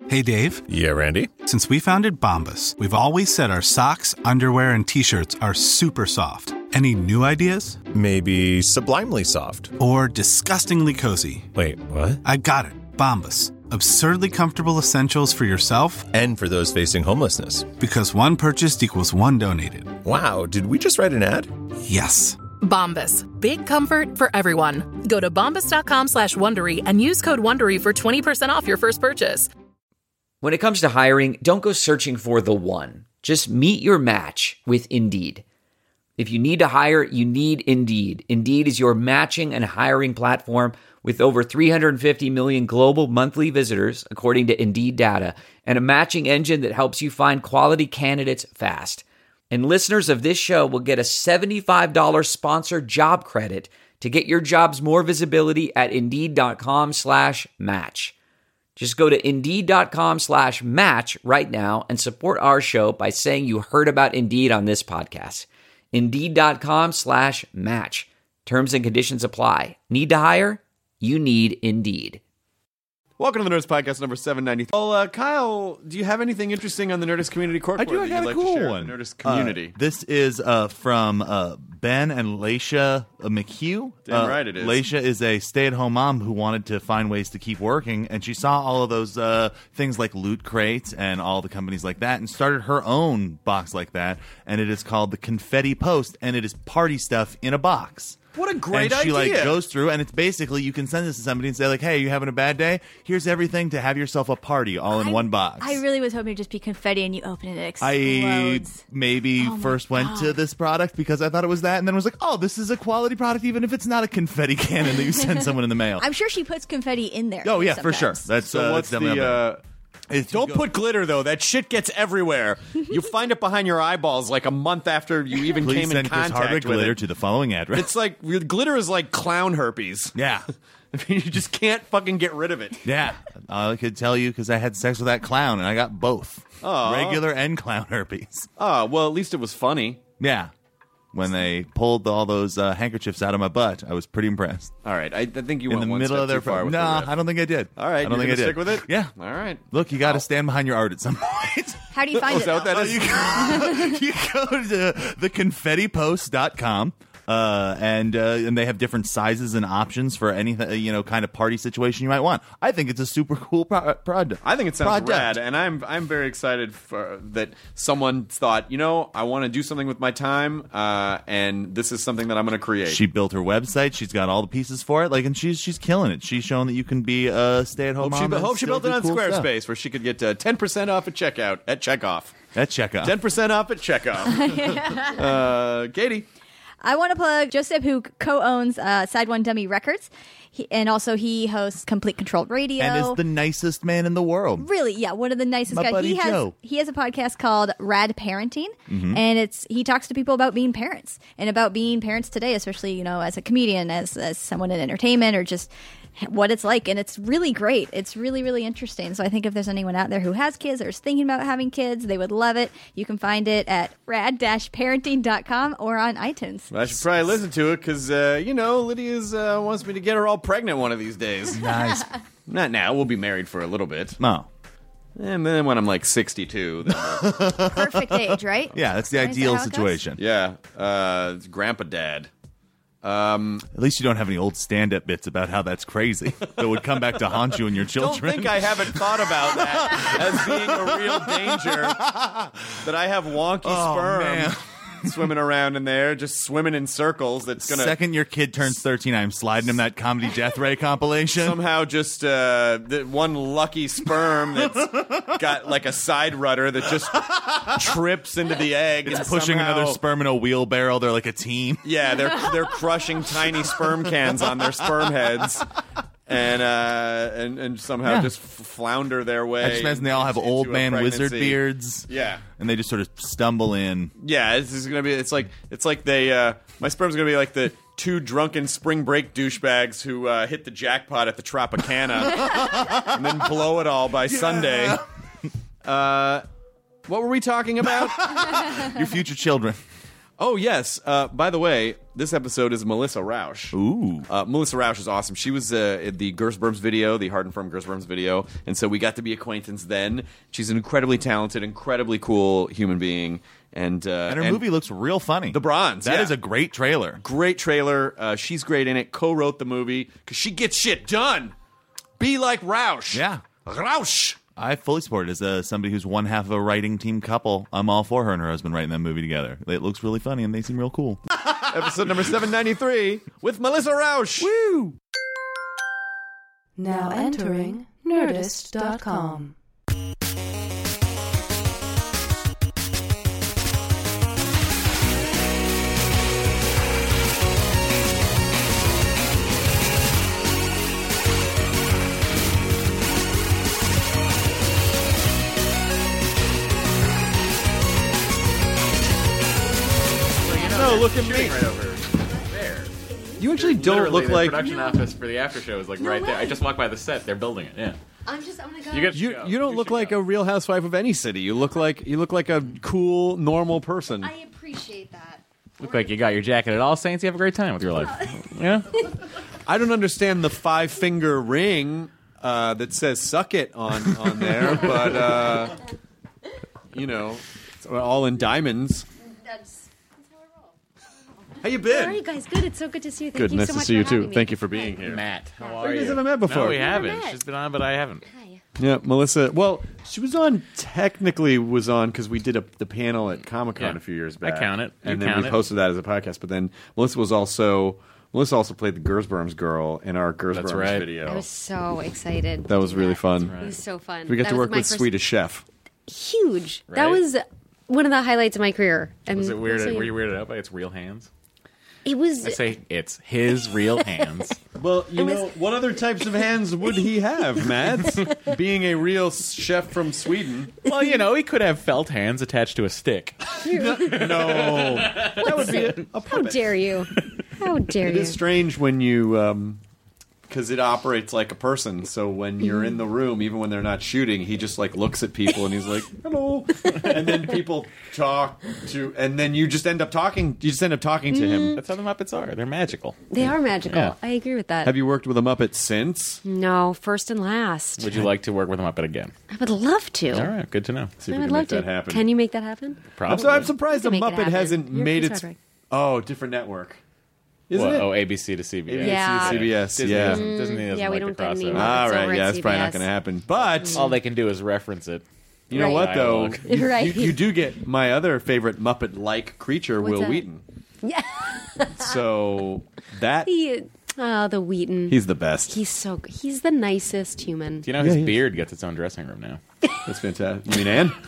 Hey, Dave. Yeah, Randy? Since we founded Bombas, we've always said our socks, underwear, and T-shirts are super soft. Any new ideas? Maybe sublimely soft. Or disgustingly cozy? Wait, what? I got it. Bombas. Absurdly comfortable essentials for yourself and for those facing homelessness. Because one purchased equals one donated. Wow, did we just write an ad? Yes. Bombas. Big comfort for everyone. Go to bombas.com/Wondery and use code WONDERY for 20% off your first purchase. When it comes to hiring, don't go searching for the one. Just meet your match with Indeed. If you need to hire, you need Indeed. Indeed is your matching and hiring platform with over 350 million global monthly visitors, according to Indeed data, and a matching engine that helps you find quality candidates fast. And listeners of this show will get a $75 sponsored job credit to get your jobs more visibility at Indeed.com/match. Just go to Indeed.com/match right now and support our show by saying you heard about Indeed on this podcast. Indeed.com/match. Terms and conditions apply. Need to hire? You need Indeed. Welcome to the Nerdist Podcast number 790. Well, Kyle, do you have anything interesting on the Nerdist Community Corp? I do. I got a cool one. The Nerdist Community. This is from Ben and Laisha McHugh. Damn right it is. Laisha is a stay-at-home mom who wanted to find ways to keep working, and she saw all of those things like Loot Crate and all the companies like that, and started her own box like that, and it is called the Confetti Post, and it is party stuff in a box. What a great idea. And she idea. goes through, and it's basically, you can send this to somebody and say, like, hey, you having a bad day? Here's everything to have yourself a party all in one box. I really was hoping it'd just be confetti and you open it, it explodes. I maybe first went to this product because I thought it was that, and then was like, oh, this is a quality product, even if it's not a confetti cannon that you send someone in the mail. I'm sure she puts confetti in there. Oh, yeah, sometimes. for sure. That's So what's definitely Don't put glitter, though. That shit gets everywhere. You find it behind your eyeballs like a month after you even Please came in send Chris contact Hardwick with glitter it. to the following address. It's like, glitter is like clown herpes. Yeah. I mean, you just can't fucking get rid of it. Yeah. I could tell you because I had sex with that clown, and I got both. Aw. Regular and clown herpes. Oh, well, at least it was funny. Yeah. When they pulled all those handkerchiefs out of my butt, I was pretty impressed. All right, I think you In went the one middle step of their too far with No, the riff. I don't think I did. All right, I don't you're think I gonna did. stick with it? Yeah. All right. Look, you got to stand behind your art at some point. How do you find Is that what that is? You go to theconfettipost.com. And they have different sizes and options for any kind of party situation you might want. I think it's a super cool product. I think it sounds rad, and I'm very excited for that someone thought, I want to do something with my time, and this is something that I'm going to create. She built her website. She's got all the pieces for it. And she's killing it. She's shown that you can be a stay-at-home mom. Hope she built it on cool Squarespace, stuff. where she could get 10% off at checkout at checkoff. At checkout. 10% off at checkoff. Katie. I want to plug Joseph, who co-owns Side One Dummy Records, and also he hosts Complete Controlled Radio. And is the nicest man in the world. Really, yeah, one of the nicest My guys. buddy Joe. He has a podcast called Rad Parenting, and he talks to people about being parents and about being parents today, especially as a comedian, as someone in entertainment, or just what it's like. And it's really great. It's really, really interesting. So I think if there's anyone out there who has kids or is thinking about having kids, they would love it. You can find it at rad-parenting.com or on iTunes. I should probably listen to it because, Lydia's wants me to get her all pregnant one of these days. Nice. Not now. We'll be married for a little bit. No. And then when I'm like 62. Then Perfect age, right? Yeah, that's the Is that ideal how it goes? situation. yeah. It's Grandpa Dad. At least you don't have any old stand-up bits about how that's crazy that would come back to haunt you and your children. Don't think I haven't thought about that as being a real danger. That I have wonky sperm man. swimming around in there, just swimming in circles. That's gonna Second your kid turns 13, I'm sliding him that Comedy Death Ray compilation. somehow just one lucky sperm that's got like a side rudder that just trips into the egg. It's and pushing somehow- another sperm in a wheelbarrow. They're like a team. Yeah, they're crushing tiny sperm cans on their sperm heads. And somehow just flounder their way. I just imagine they all have into old a man wizard pregnancy. beards. Yeah. And they just sort of stumble in. Yeah, it's gonna be. It's like they. My sperm's gonna be like the two drunken spring break douchebags who hit the jackpot at the Tropicana and then blow it all by Sunday. What were we talking about? Your future children. Oh yes. By the way, this episode is Melissa Rauch. Ooh. Melissa Rauch is awesome. She was in the Gersberms video, the Hard and Firm Gersberms video, and so we got to be acquaintance then. She's an incredibly talented, incredibly cool human being. And her movie looks real funny. The Bronze. That is a great trailer. Great trailer. She's great in it. Co-wrote the movie because she gets shit done. Be like Rauch. Yeah. Rauch. I fully support it. As somebody who's one half of a writing team couple, I'm all for her and her husband writing that movie together. It looks really funny and they seem real cool. Episode number 793 with Melissa Rauch. Woo! Now entering Nerdist.com. No, look at me. Right over there. You actually don't Literally, look the like production office for the after show is like right there. I just walked by the set. They're building it. Yeah. I'm gonna go. You get you don't look like a real housewife of any city. You look like a cool, normal person. I appreciate that. Look like you got your jacket at All Saints. You have a great time with your life. Yeah. I don't understand the 5-finger ring that says "suck it" on there, but it's all in diamonds. That's how I roll. How you been? How are you guys? Good. It's so good to see you. Thank Good. you Nice so to much see you for too. having me. Thank you for being here. Matt, how You are guys you? haven't met before. No, we haven't. met. She's been on, but I haven't. Hi. Yeah, Melissa. Well, she was on because we did the panel at Comic-Con Yeah. a few years I back. count it. You And then count we it. posted that as a podcast. But then Melissa also played the Gersberms girl in our Gersberms right. video. I was so excited. That was really fun. It was so fun. We got That to was work my with first- Swedish Chef. Huge. Right? That was one of the highlights of my career. And Was it weird? so, Were you weirded out by its real hands? It was. I say it's his real hands. Well, what other types of hands would he have, Mads? Being a real chef from Sweden. Well, he could have felt hands attached to a stick. No. That would be a How puppet. dare you? How dare It you? is strange when you, because it operates like a person. So when you're in the room, even when they're not shooting, he just like looks at people and he's like, "Hello," and then people talk to, and then you just end up talking. You just end up talking to him. That's how the Muppets are. They're magical. They are magical. Yeah. I agree with that. Have you worked with a Muppet since? No, first and last. Would you like to work with a Muppet again? I would love to. All right, good to know. See if I we would can love make to. that happen. Can you make that happen? Probably. I'm surprised a We can make it Muppet happen. hasn't You're made Chris its. Hardwick. Oh, different network. Isn't Well, it? oh, ABC to CBS. Yeah. CBS, Disney yeah. doesn't, Disney doesn't yeah, we like don't the get any crossover. Muppets. All over right, at yeah, that's probably not CBS. going to happen. But All they can do is reference it. you know Right. what, though? Dialogue. Right. You do get my other favorite Muppet-like creature, What's Will that? Wheaton. Yeah. So that The Wheaton. he's the best. He's he's the nicest human. Do you know his beard gets its own dressing room now? That's fantastic. You mean Anne?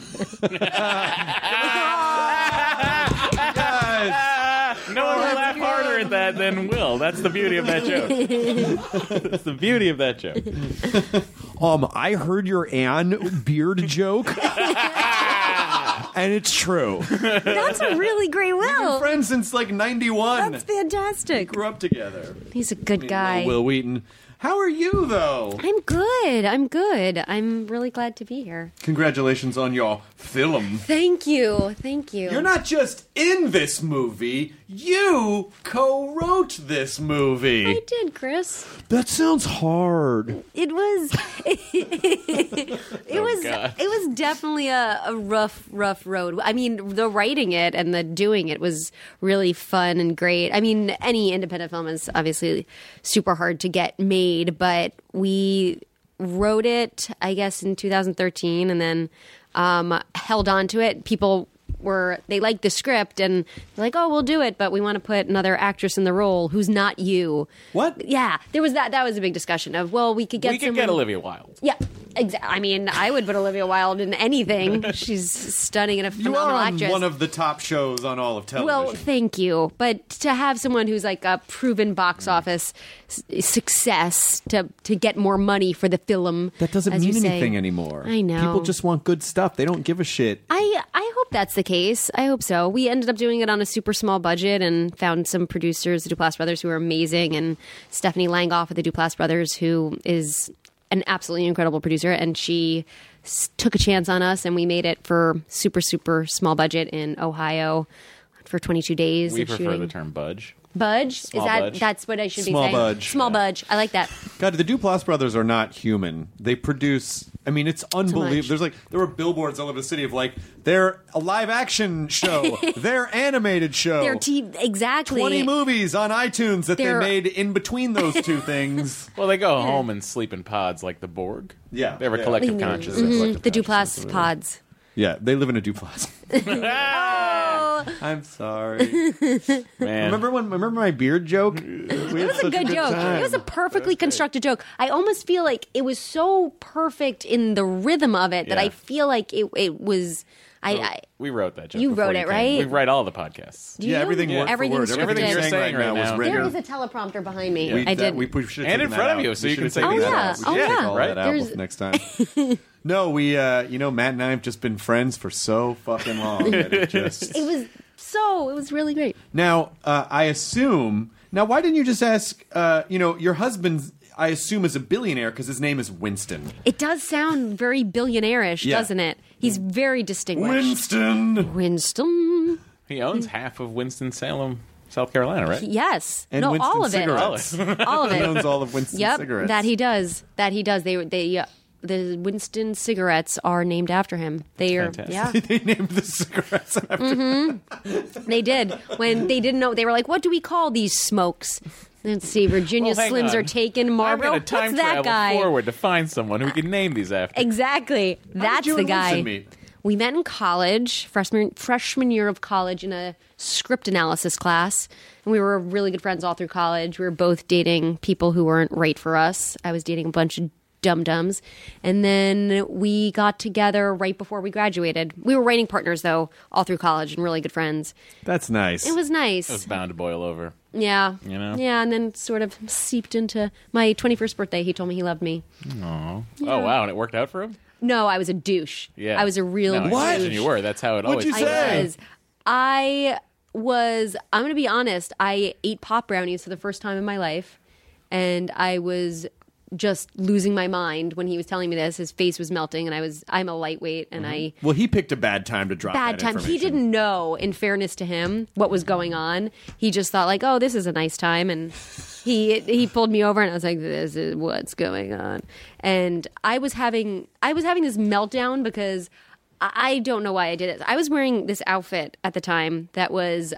No one will laugh harder at that than Will. That's the beauty of that joke. That's the beauty of that joke. I heard your Anne beard joke, and it's true. That's a really great We've been Will. friends since like '91. That's fantastic. Grew up together. He's a good guy. Will Wheaton. How are you, though? I'm good. I'm really glad to be here. Congratulations on your film. Thank you. You're not just in this movie, you co-wrote this movie. I did, Chris. That sounds hard. It was. God. It was definitely a rough road. I mean, the writing it and the doing it was really fun and great. I mean, any independent film is obviously super hard to get made, but we wrote it, I guess, in 2013, and then held on to it. People they liked the script and they're like, oh, we'll do it, but we want to put another actress in the role who's not you. What? Yeah, there was that was a big discussion of, well, we could get We could get someone- Olivia Wilde. Yeah, exactly. I mean, I would put Olivia Wilde in anything. She's stunning and a You phenomenal are on actress. one of the top shows on all of television. Well, thank you. But to have someone who's like a proven box office success to get more money for the film, that doesn't as mean you say. anything anymore. I know. People just want good stuff. They don't give a shit. I hope that's the case. I hope so. We ended up doing it on a super small budget and found some producers, the Duplass brothers, who are amazing, and Stephanie Langoff of the Duplass brothers, who is an absolutely incredible producer, and she took a chance on us, and we made it for super small budget in Ohio for 22 days We of prefer shooting. the term budge. Budge? Small Is that budge. that's what I should Small be saying? budge. Small budge. I like that. God, the Duplass brothers are not human. They produce. I mean, it's unbelievable. There were billboards all over the city of like their a live action show, their animated show, Their exactly 20 movies on iTunes that They're- they made in between those two things. Well, they go home and sleep in pods like the Borg. Yeah, They have a yeah. collective consciousness. the Duplass pods. Yeah, they live in a Duplass. I'm sorry. Man. Remember my beard joke? We had such Good a good joke. time. It was a perfectly constructed joke. I almost feel like it was so perfect in the rhythm of it that Yeah. I feel like it was. We wrote that joke. You before wrote it, came. right? We write all the podcasts. Do you? everything word for Everything's word. scripted. Everything you're saying right now was written. There is a teleprompter behind me. I We did. should And in front of you, so you can say Oh, these yeah. things. Oh, Take yeah. all Right? that out There's- next time. No, we, Matt and I have just been friends for so fucking long. That it just... It was really great. Now, I assume. Now, why didn't you just ask? Your husband, I assume, is a billionaire because his name is Winston. It does sound very billionaire-ish, Yeah. doesn't it? He's very distinguished. Winston. He owns half of Winston-Salem, South Carolina, right? Yes. And no, Winston all of cigarettes. it. All of He it. owns all of Winston Yep, cigarettes. that he does. The Winston cigarettes are named after him. They are, Fantastic. yeah, They named the cigarettes after they did. When they didn't know, they were like, "What do we call these smokes?" Let's see, Virginia Well, hang Slims on. are taken. I'm Marlboro. going to time What's that travel guy? forward to find someone who can name these after. Exactly. That's you the and guy. Winston meet? We met in college, freshman year of college, in a script analysis class, and we were really good friends all through college. We were both dating people who weren't right for us. I was dating a bunch of dum-dums, and then we got together right before we graduated. We were writing partners, though, all through college, and really good friends. That's nice. It was nice. It was bound to boil over. Yeah. You know? Yeah, and then sort of seeped into my 21st birthday. He told me he loved me. Oh, wow, and it worked out for him? No, I was a douche. Yeah. I was a real No, I douche. imagine you were. That's how it What'd always you say? I was, I'm going to be honest, I ate pop brownies for the first time in my life, and I was just losing my mind when he was telling me this. His face was melting, and I'm a lightweight, and Well, he picked a bad time to drop bad that time. He information. didn't know, in fairness to him, what was going on. He just thought like, oh, this is a nice time, and he pulled me over, and I was like, this is what's going on. And I was having this meltdown because I don't know why I did it. I was wearing this outfit at the time that was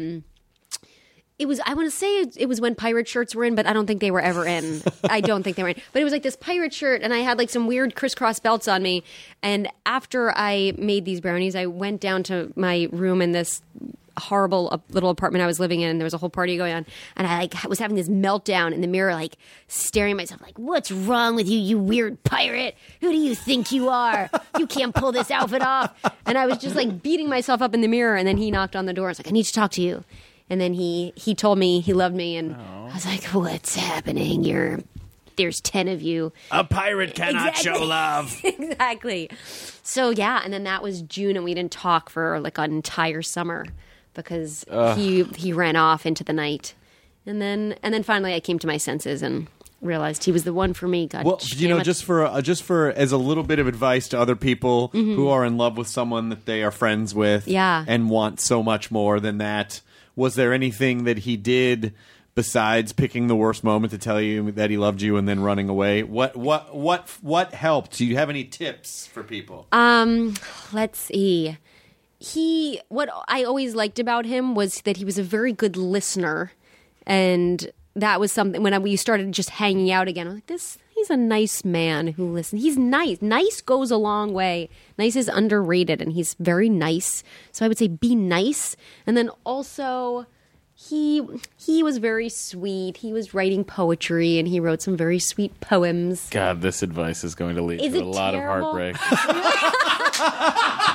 it was, I want to say it was when pirate shirts were in, but I don't think they were ever in. I don't think they were in. But it was like this pirate shirt, and I had like some weird crisscross belts on me. And after I made these brownies, I went down to my room in this horrible little apartment I was living in, and there was a whole party going on, and I like was having this meltdown in the mirror, like staring at myself like, what's wrong with you, you weird pirate? Who do you think you are? You can't pull this outfit off. And I was just like beating myself up in the mirror, and then he knocked on the door. I was like, I need to talk to you. And then he told me he loved me, and I was like, what's happening? There's 10 of you. A pirate cannot show love. Exactly. So yeah, and then that was June, and we didn't talk for like an entire summer because he ran off into the night. And then finally I came to my senses and realized he was the one for me. God Well, damn it. just for as a little bit of advice to other people who are in love with someone that they are friends with, Yeah. and want so much more than that. Was there anything that he did besides picking the worst moment to tell you that he loved you and then running away? What helped? Do you have any tips for people? Let's see. What I always liked about him was that he was a very good listener, and that was something when we started just hanging out again. I was like, he's a nice man who listens. He's nice. Nice goes a long way. Nice is underrated, and he's very nice. So I would say be nice. And then also he was very sweet. He was writing poetry, and he wrote some very sweet poems. God, this advice is going to lead Is to a it lot terrible? of heartbreak.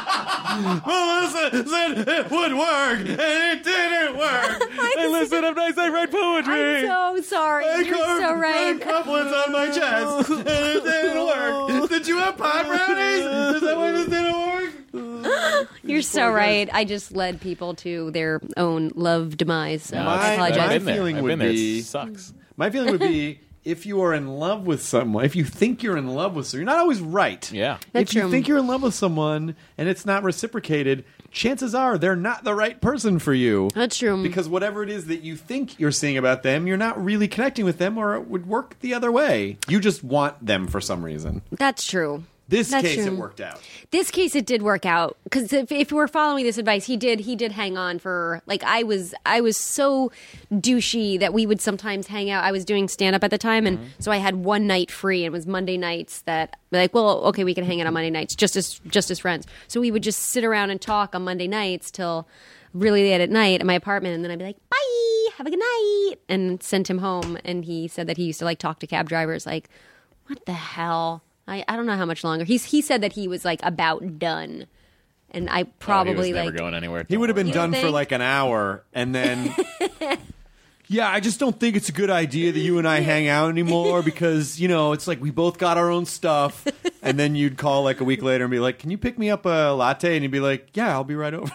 Melissa said it would work, and it didn't work. Hey, listen, I'm nice. I write poetry. I'm so sorry. You're so right. couplets on my chest, and it didn't work. Did you have pie brownies? Is that why this didn't work? You're so right. I just led people to their own love demise. So I apologize. my I've been feeling there. I've would been there. be- It sucks. My feeling would be if you are in love with someone, if you think you're in love with someone, you're not always right. Yeah. That's if you true. think you're in love with someone and it's not reciprocated, chances are they're not the right person for you. That's true. Because whatever it is that you think you're seeing about them, you're not really connecting with them, or it would work the other way. You just want them for some reason. That's true. This That's case, true. it worked out. This case, it did work out because if we're following this advice, he did hang on for like I was so douchey that we would sometimes hang out. I was doing stand up at the time, and so I had one night free, and it was Monday nights that like, well, okay, we can hang out on Monday nights just as friends. So we would just sit around and talk on Monday nights till really late at night at my apartment, and then I'd be like, bye, have a good night, and sent him home. And he said that he used to like talk to cab drivers, like, what the hell. I don't know how much longer. He said that he was like about done, and I probably he was never like going anywhere. He would have been You done don't for think? like an hour, and then. Yeah, I just don't think it's a good idea that you and I hang out anymore because, it's like we both got our own stuff. And then you'd call like a week later and be like, can you pick me up a latte? And you'd be like, yeah, I'll be right over.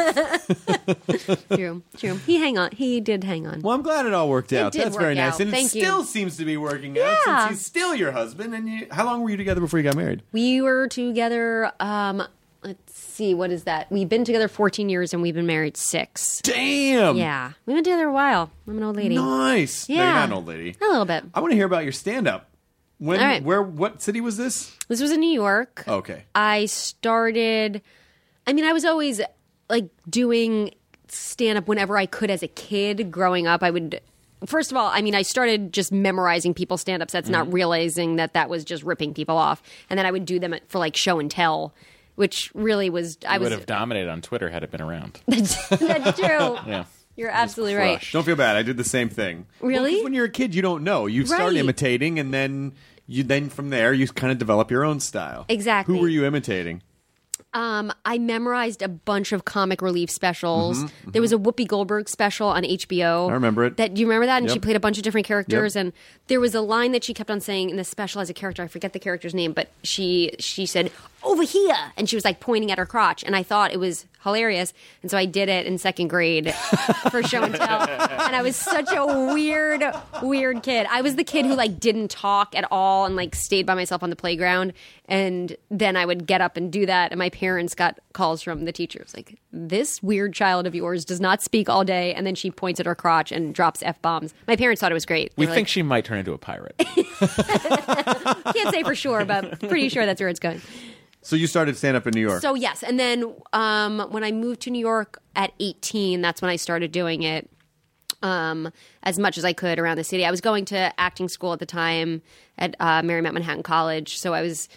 True. He did hang on. Well, I'm glad it all worked out. did That's work very nice. out. And Thank it you. still seems to be working out Yeah. since he's still your husband. And how long were you together before you got married? We were together. Let's see, what is that? We've been together 14 years and we've been married 6. Damn. Yeah, we've been together a while. I'm an old lady. Nice. No, Yeah. you're not an old lady. A little bit. I want to hear about your stand-up. When? All right. Where? What city was this? This was in New York. Okay. I started. I mean, I was always like doing stand up whenever I could as a kid. Growing up, I would. First of all, I mean, I started just memorizing people's stand up sets, not realizing that was just ripping people off, and then I would do them for like show and tell, which really was. I You would was. have dominated on Twitter had it been around. That's true. Yeah. You're absolutely right. Don't feel bad. I did the same thing. Really? 'Cause when you're a kid, you don't know. You start Right. imitating, and then from there you kind of develop your own style. Exactly. Who were you imitating? I memorized a bunch of comic relief specials. There was a Whoopi Goldberg special on HBO. I remember it. Do you remember that? And Yep. she played a bunch of different characters. Yep. And there was a line that she kept on saying in the special as a character. I forget the character's name, but she said, "Over here," and she was like pointing at her crotch. And I thought it was hilarious, and so I did it in second grade for show and tell. And I was such a weird kid. I was the kid who like didn't talk at all and like stayed by myself on the playground. And then I would get up and do that, and my parents got calls from the teachers like, "This weird child of yours does not speak all day," and then she points at her crotch and drops F-bombs. My parents thought it was great. They We were think like, she might turn into a pirate. can't say for sure, but pretty sure that's where it's going. So you started stand-up in New York. So yes, and then when I moved to New York at 18, that's when I started doing it as much as I could around the city. I was going to acting school at the time at Marymount Manhattan College, so I was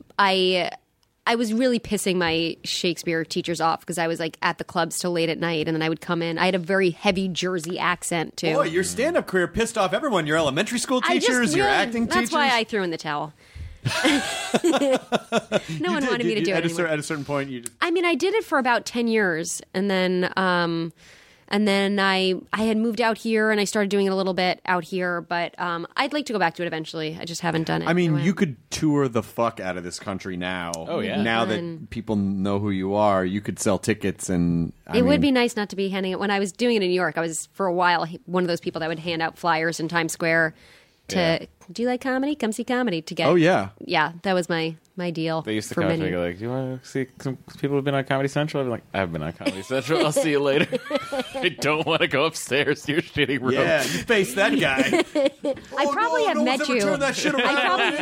really pissing my Shakespeare teachers off because I was like at the clubs till late at night, and then I would come in. I had a very heavy Jersey accent too. Boy, your stand-up career pissed off everyone. Your elementary school teachers, your acting that's teachers. why I threw in the towel. No one wanted me to do it anymore. At a certain point, you just... I mean, I did it for about 10 years, and then I had moved out here, and I started doing it a little bit out here. But I'd like to go back to it eventually. I just haven't done it. I mean, in a you while. could tour the fuck out of this country now. Oh, yeah. Now Fun. that people know who you are, you could sell tickets and... It would be nice not to be handing it. When I was doing it in New York, I was for a while one of those people that would hand out flyers in Times Square to do you like comedy? Come see comedy to get. Oh, yeah. Yeah, that was my deal. They used to for come up to me many. and go like, "Do you want to see some people who've been on Comedy Central?" I'd be like, "I've been on Comedy Central. I'll see you later." I don't want to go upstars to your shitty room. Yeah, you face that guy. I probably have no met one's you. ever turned that shit around.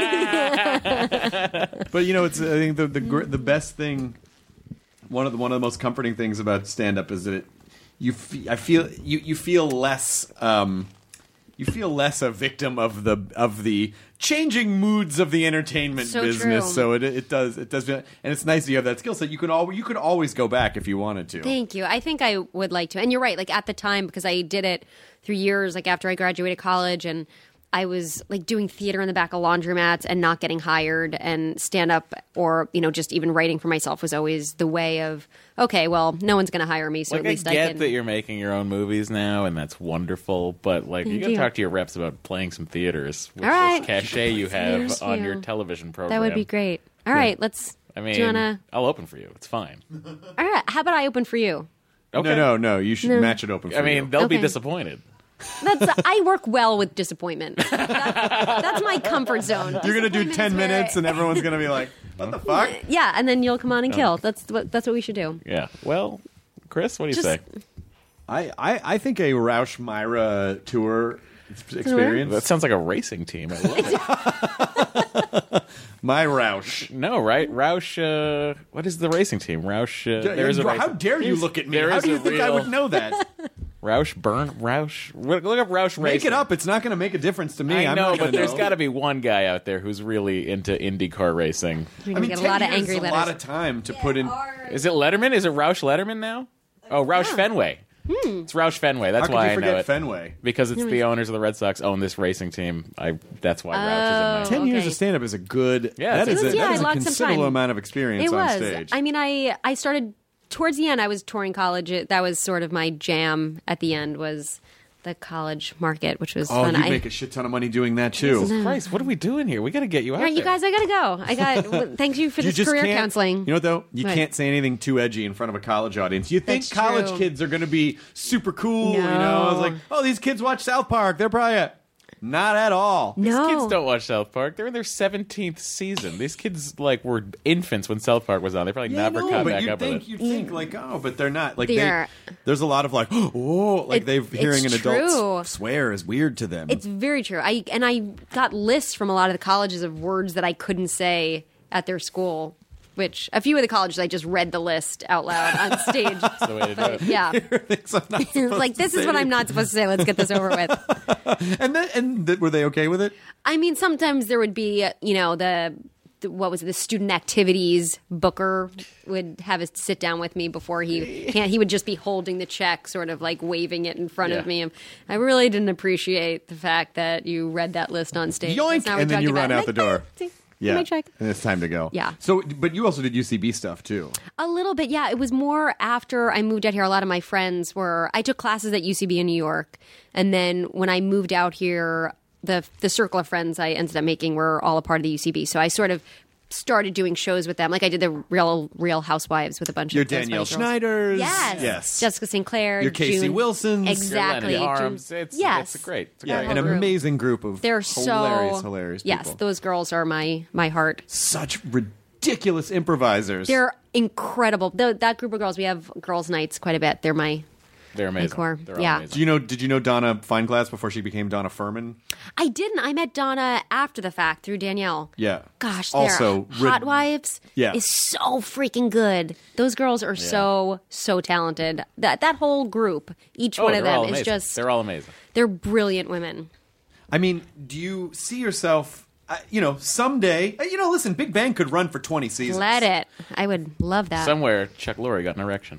But it's I think the best thing, one of the most comforting things about stand up is that you feel less you feel less a victim of the changing moods of the entertainment So business. true. So it does, and it's nice that you have that skill set. You could always go back if you wanted to. Thank you. I think I would like to. And you're right. Like at the time, because I did it 3 years, like after I graduated college, and I was like doing theater in the back of laundromats and not getting hired, and stand up or just even writing for myself was always the way of, okay, well, no one's going to hire me, so Like, at least I I get can. that you're making your own movies now, and that's wonderful. But like, you Thank got to you. talk to your reps about playing some theaters with All right. this cachet you have Theaters, on yeah. your television program. That would be great. All right, let's. I mean, do you wanna? I'll open for you. It's fine. All right, how about I open for you? Okay. No. You should match it open for I mean, you. they'll be Okay. disappointed. I work well with disappointment. That's my comfort zone. You're going to do Disappointment 10 is where minutes and everyone's going to be like... What the fuck? Yeah, and then you'll come on and kill. That's what we should do. Yeah. Well, Chris, what do you say? I think a Roush Myra tour experience. That sounds like a racing team. I love it. My Roush. No, right? Roush, what is the racing team? Roush, there's a How dare you look at me? there How is do you a think I real- would know that? Roush look up Roush Make Racing. it up. It's not going to make a difference to me. I I'm know, not gonna but there's know. got to be one guy out there who's really into IndyCar racing. You're I gonna mean, get 10 a lot of years angry is letters. a lot of time to put in. Is it Letterman? Is it Roush Letterman now? Oh, Roush Fenway. It's Roush Fenway. That's How could why you I know forget it. Fenway? Because it's the owners of the Red Sox own this racing team. That's why Roush is in my 10 years okay. of stand-up is a good. Yeah, that it's- is a, Yeah, that is I a lost some considerable time. amount of experience It on was. stage. I mean, I started towards the end. I was touring college. That was sort of my jam. At the end was the college market, which was Oh, fun. you make a shit ton of money doing that too. Christ, what are we doing here? We got to get you out Yeah, you there. guys, I gotta go. I got. Thank you for You this just career can't- counseling. You know what though? You What? can't say anything too edgy in front of a college audience. You think That's college true. kids are going to be super cool? You know, No. it's like, oh, these kids watch South Park. They're probably not at all. No, Kids don't watch South Park. They're in their 17th season. These kids were infants when South Park was on. They probably never no, caught but back you'd up with think it. you'd think like, oh, but they're not. Like They're- there's a lot of like, oh, like they've hearing an it's adult true. swear is weird to them. it's very true. I got lists from a lot of the colleges of words that I couldn't say at their school. Which a few of the colleges I just read the list out loud on stage. That's the way to do it. Yeah, Things I'm not supposed like to this is say. what I'm not supposed to say. Let's get this over with. And were they okay with it? I mean, sometimes there would be, the what was it, the student activities booker would have us sit down with me before he would just be holding the check, sort of like waving it in front of Yeah. me. I really didn't appreciate the fact that you read that list on stage. Yoink! That's not what And then we you talked run about. out the door. See, Yeah, my check. and it's time to go. Yeah. So, but you also did UCB stuff too. A little bit, yeah. It was more after I moved out here. A lot of my friends I took classes at UCB in New York, and then when I moved out here, the circle of friends I ended up making were all a part of the UCB. So I sort of started doing shows with them, like I did the Real Housewives with a bunch Your of those Danielle funny girls. Schneiders. Yes. Yes. Jessica St. Clair. Your Casey June. Wilsons. Exactly. Your Lenny June- Arms. It's yes. great. It's a Yeah, great an whole group. amazing group of They're hilarious Yes, people. those girls are my heart. Such ridiculous improvisers. They're incredible. That group of girls, we have girls' nights quite a bit. They're They're amazing. core. They're all Yeah. amazing. Did you know Donna Fineglass before she became Donna Furman? I didn't. I met Donna after the fact through Danielle. Yeah. Gosh, Also, Hot Wives Yeah. is so freaking good. Those girls are so talented. That whole group, each one of they're all them is amazing. just They're all amazing. they're brilliant women. I mean, do you see yourself, someday, listen, Big Bang could run for 20 seasons. Let it. I would love that. Somewhere, Chuck Lorre got an erection.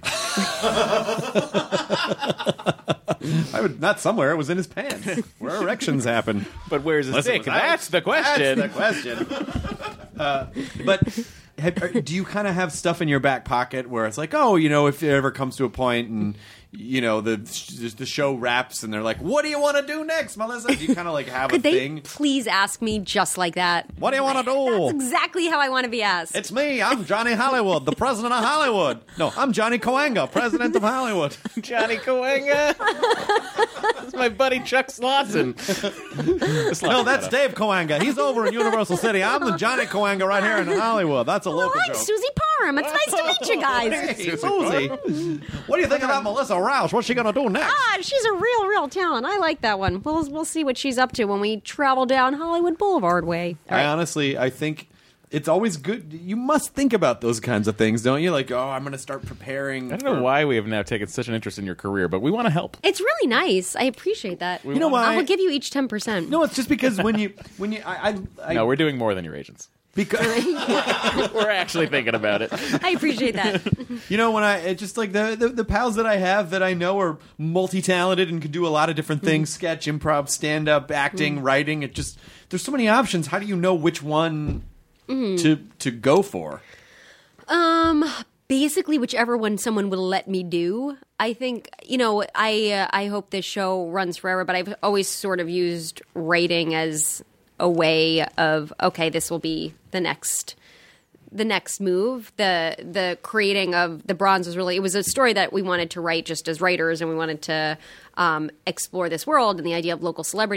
Not somewhere, it was in his pants, where erections happen. But where's his Listen, dick? was out. That's the question. That's the question. But do you kind of have stuff in your back pocket where it's like, oh, if it ever comes to a point and the show wraps and they're like, what do you want to do next, Melissa? Do you kind of like have Could a they thing? please ask me just like that? What do you want to That's do? exactly how I want to be asked. It's me. I'm Johnny Hollywood, the president of Hollywood. No, I'm Johnny Coanga, president of Hollywood. Johnny Coanga. That's my buddy Chuck Slauson. No, that's Dave Coanga. He's over in Universal City. I'm the Johnny Coanga right here in Hollywood. That's a local Hi, joke. Susie Parham. It's nice to meet you guys. Hey, Susie. What do you think about Melissa Roush? What's she going to do next? Ah, she's a real talent. I like that one. We'll see what she's up to when we travel down Hollywood Boulevard way. All right. I think it's always good. You must think about those kinds of things, don't you? Like, oh, I'm going to start preparing. I don't know why we have now taken such an interest in your career, but we want to help. It's really nice. I appreciate that. You know why? I will give you each 10%. No, it's just because when No, we're doing more than your agents. because We're actually thinking about it. I appreciate that. when it's just like the pals that I have that I know are multi-talented and can do a lot of different things: sketch, improv, stand-up, acting, writing. It just there's so many options. How do you know which one to go for? Basically, whichever one someone will let me do. I think, I hope this show runs forever, but I've always sort of used writing as a way of, okay, this will be the next move. The creating of The Bronze was really, it was a story that we wanted to write just as writers, and we wanted to explore this world and the idea of local celebrity.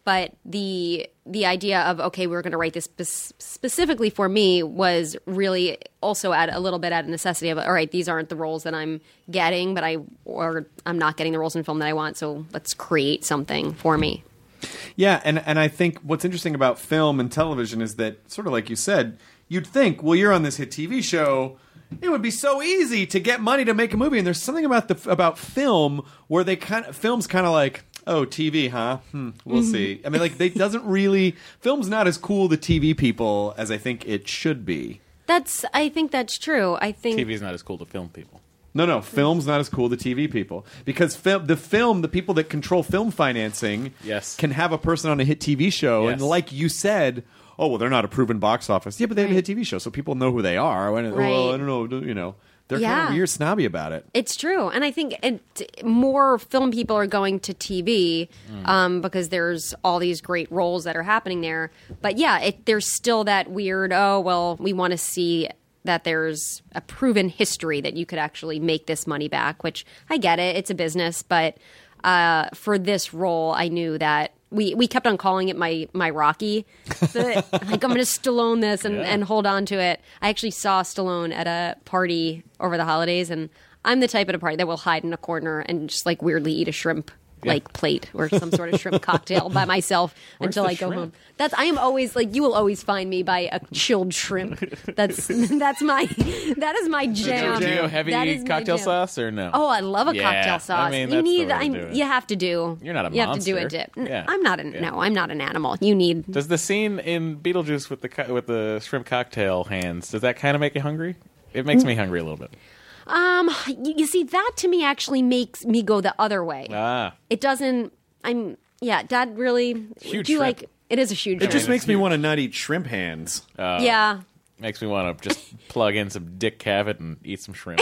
But the idea of, okay, we're going to write this specifically for me was really also a little bit out of necessity of, all right, these aren't the roles that I'm getting, but I'm not getting the roles in film that I want, so let's create something for me. Yeah, and I think what's interesting about film and television is that, sort of like you said, you'd think, well, you're on this hit TV show, it would be so easy to get money to make a movie. And there's something about film where film's kind of like, oh, TV, huh? We'll see. I mean, like, film's not as cool to TV people as I think it should be. I think that's true. I think TV's not as cool to film people. No, film's not as cool to TV people. Because the people that control film financing can have a person on a hit TV show. Yes. And like you said, oh, well, they're not a proven box office. Yeah, but they have a hit TV show, so people know who they are. Well, I don't know, they're kind of weird snobby about it. It's true. And I think more film people are going to TV because there's all these great roles that are happening there. But yeah, there's still that weird, we want to see that there's a proven history that you could actually make this money back, which I get it. It's a business. But for this role, I knew that we kept on calling it my Rocky. Like, I'm going to Stallone this and hold on to it. I actually saw Stallone at a party over the holidays, and I'm the type at a party that will hide in a corner and just like weirdly eat a shrimp plate or some sort of shrimp cocktail by myself until I go home. I am always like, you will always find me by a chilled shrimp. That is my jam. Do you go heavy cocktail sauce or no? Oh, I love a cocktail sauce. I mean, you have to do. You're not a monster. You have to do a dip. Yeah. I'm not I'm not an animal. You need. Does the scene in Beetlejuice with the shrimp cocktail hands, does that kind of make you hungry? It makes me hungry a little bit. You see, that to me actually makes me go the other way. It doesn't. Dad really. Huge do you shrimp. like? It is a huge. It just makes me want to not eat shrimp hands. Yeah. Makes me want to just plug in some Dick Cavett and eat some shrimp.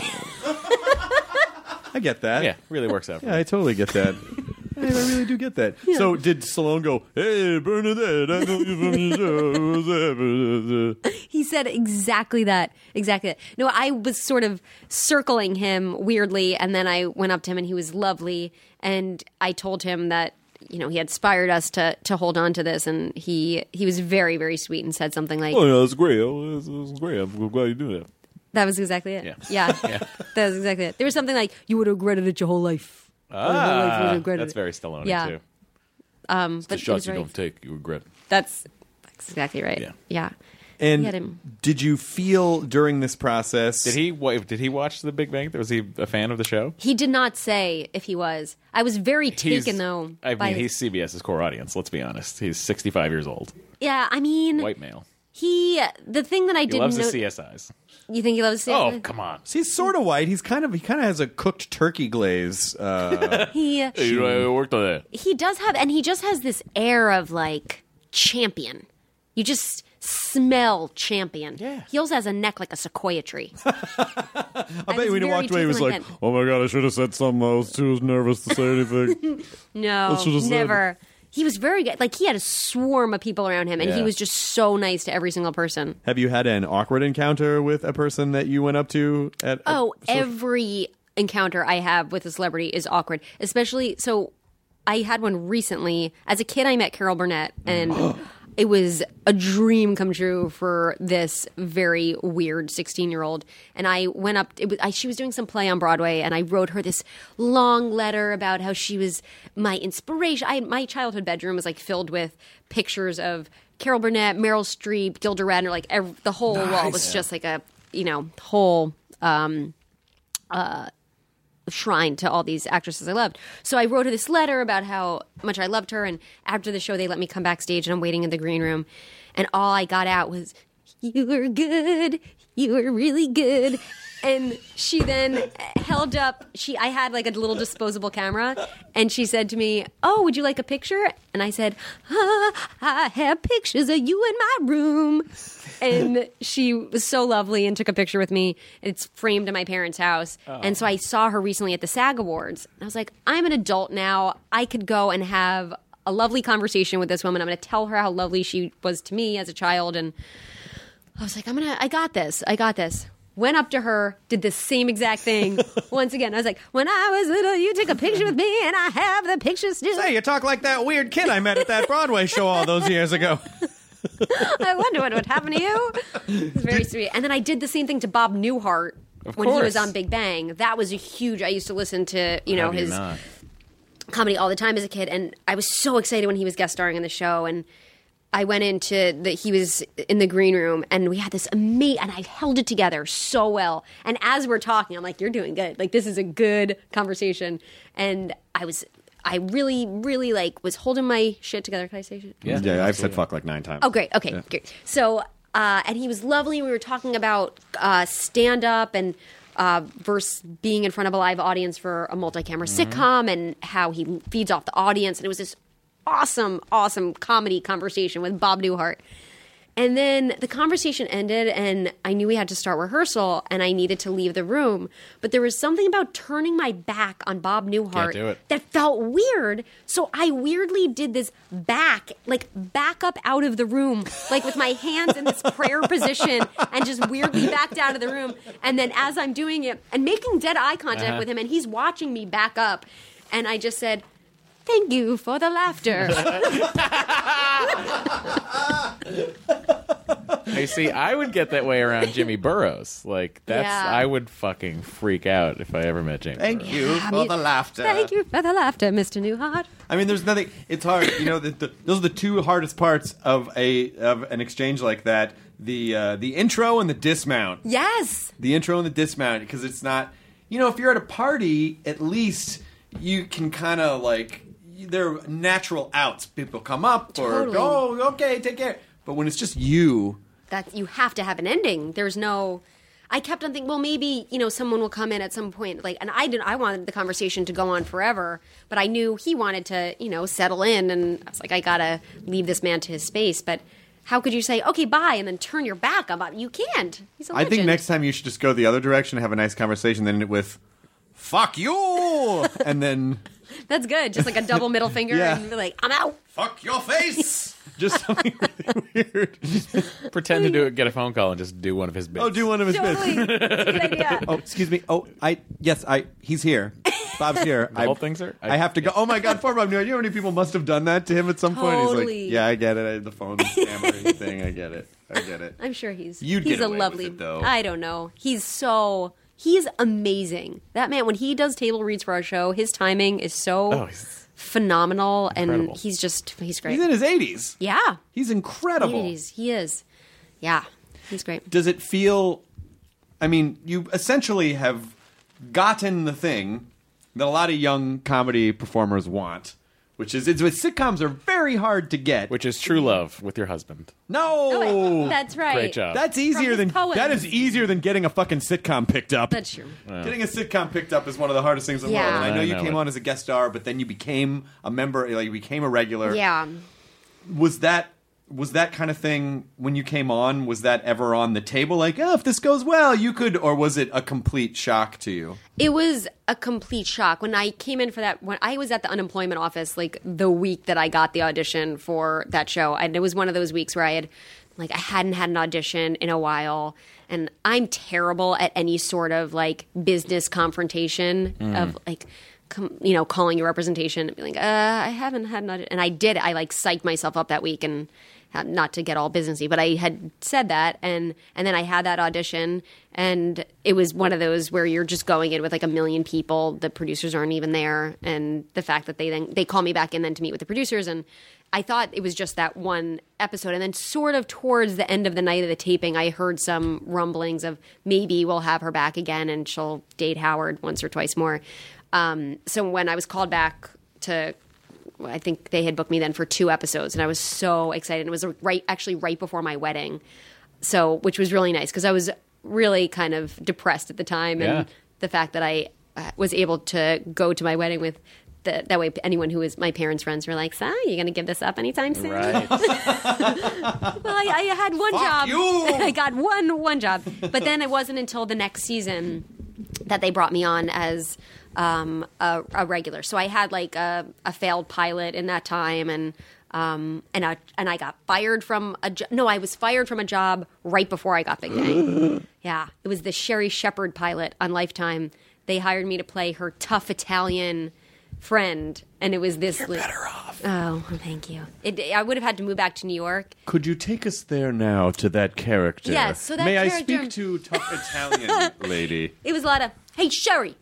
I get that. Yeah, really works out for me. I totally get that. I really do get that. Yeah. So did Stallone go, hey, Bernadette, I know you from your show. He said exactly that. Exactly that. No, I was sort of circling him weirdly, and then I went up to him, and he was lovely, and I told him that, he had inspired us to hold on to this, and he was very, very sweet and said something like, oh, yeah, that's great. That's great. I'm glad you do that. That was exactly it. Yeah. That was exactly it. There was something like, you would have regretted it your whole life. That's very Stallone too. But the shots you don't take, you regret. That's exactly right. Yeah. And did you feel during this process? Did he watch The Big Bang? Was he a fan of the show? He did not say if he was. I was very taken though. I mean, he's CBS's core audience. Let's be honest. He's 65 years old. Yeah, I mean, white male. The thing that I didn't know. He loves the CSIs. You think he loves CSIs? Oh, come on. See, he's sort of white. He kind of has a cooked turkey glaze. I worked on that. He does have, and he just has this air of like champion. You just smell champion. Yeah. He also has a neck like a sequoia tree. I bet when he walked away, he was like, "Oh my god, I should have said something. I was too nervous to say anything." No, never. He was very good. Like, he had a swarm of people around him, and he was just so nice to every single person. Have you had an awkward encounter with a person that you went up to? Every encounter I have with a celebrity is awkward. Especially, so I had one recently. As a kid, I met Carol Burnett, and it was a dream come true for this very weird 16-year-old. And I went up. She was doing some play on Broadway, and I wrote her this long letter about how she was my inspiration. My childhood bedroom was like filled with pictures of Carol Burnett, Meryl Streep, Gilda Radner. Like the whole wall was just like a whole shrine to all these actresses I loved. So I wrote her this letter about how much I loved her, and after the show they let me come backstage, and I'm waiting in the green room, and all I got out was, "You were good. You were really good." And she then held up, I had like a little disposable camera, and she said to me, "Oh, would you like a picture?" And I said, "I have pictures of you in my room." And she was so lovely and took a picture with me. It's framed in my parents' house. Oh. And so I saw her recently at the SAG Awards. And I was like, I'm an adult now. I could go and have a lovely conversation with this woman. I'm going to tell her how lovely she was to me as a child. And I was like, I got this. went up to her, did the same exact thing once again. I was like, when I was little, you took a picture with me, and I have the picture still. Say, you talk like that weird kid I met at that Broadway show all those years ago. I wonder what would happen to you. It's very sweet. And then I did the same thing to Bob Newhart when he was on Big Bang. That was a huge. I used to listen to his comedy all the time as a kid, and I was so excited when he was guest starring in the show. And I went he was in the green room, and we had this amazing, and I held it together so well. And as we're talking, I'm like, "You're doing good. Like, this is a good conversation." And I really, really was holding my shit together. Can I say shit? Yeah, I've said fuck like 9 times. Oh, great. Okay, great. So, and he was lovely. We were talking about stand-up and versus being in front of a live audience for a multi-camera sitcom and how he feeds off the audience. And it was this awesome, awesome comedy conversation with Bob Newhart. And then the conversation ended, and I knew we had to start rehearsal, and I needed to leave the room. But there was something about turning my back on Bob Newhart that felt weird. So I weirdly did this back up out of the room, with my hands in this prayer position, and just weirdly backed out of the room. And then as I'm doing it, and making dead eye contact with him, and he's watching me back up, and I just said, "Thank you for the laughter." You see, I would get that way around Jimmy Burrows. I would fucking freak out if I ever met Jimmy. Thank you for the laughter. Thank you for the laughter, Mr. Newhart. I mean, there's nothing. It's hard. Those are the two hardest parts of an exchange like that: the intro and the dismount. Yes. The intro and the dismount, because it's not. If you're at a party, at least you can kind of there are natural outs. People come up or go, okay, take care. But when it's just you, you have to have an ending. There's no. I kept on thinking, well, maybe someone will come in at some point, and I wanted the conversation to go on forever, but I knew he wanted to, settle in, and I was like, I gotta leave this man to his space. But how could you say, okay, bye, and then turn your back on Bob? You can't. He's a legend. I think next time you should just go the other direction and have a nice conversation, then end it with, "Fuck you," and then. That's good. Just a double middle finger and be like, "I'm out." Fuck your face. Just something really weird. Pretend to get a phone call and just do one of his bits. Oh, do one of his bits. That's a good idea. Oh, excuse me. Oh, he's here. Bob's here. The whole thing, sir? I have to go. Oh my God, poor Bob. You know how many people must have done that to him at some point? Totally. He's like, yeah, I get it. The phone scammer thing. I get it. I'm sure he's Get a away lovely. with it, though. I don't know. He's amazing. That man, when he does table reads for our show, his timing is so phenomenal, incredible. And he's great. He's in his 80s. Yeah. He's incredible. 80s. He is. Yeah. He's great. Does it feel... I mean, you essentially have gotten the thing that a lot of young comedy performers want, which is sitcoms are very hard to get. Which is true love with your husband. No! That's right. Great job. That is easier than getting a fucking sitcom picked up. That's true. Getting a sitcom picked up is one of the hardest things in the world. And I know you came on as a guest star, but then you became a member, you became a regular. Yeah. Was that kind of thing when you came on? Was that ever on the table? If this goes well, you could, or was it a complete shock to you? It was a complete shock. When I came in for that, when I was at the unemployment office, the week that I got the audition for that show, and it was one of those weeks where I hadn't had an audition in a while, and I'm terrible at any sort of business confrontation of calling your representation and being I haven't had an audition. And I did. I psyched myself up that week, and not to get all businessy, but I had said that, and then I had that audition, and it was one of those where you're just going in with a million people. The producers aren't even there, and the fact that they call me back in then to meet with the producers, and I thought it was just that one episode, and then sort of towards the end of the night of the taping, I heard some rumblings of maybe we'll have her back again, and she'll date Howard once or twice more. So when I was called back to, I think they had booked me then for 2 episodes, and I was so excited. It was right before my wedding, which was really nice because I was really kind of depressed at the time, and the fact that I was able to go to my wedding with. That way, anyone who was my parents' friends were like, "So, you going to give this up anytime soon?" Right. Well, I had one job. I got one job, but then it wasn't until the next season that they brought me on as a regular. So I had a failed pilot in that time, and And I got fired from I was fired from a job right before I got Big Bang. Yeah. It was the Sherry Shepherd pilot on Lifetime. They hired me to play her tough Italian friend, and it was this. You're better off. Oh, thank you. I would have had to move back to New York. Could you take us there now to that character? Yes, so that May character- I speak to tough Italian lady? It was a lot of, hey, Sherry.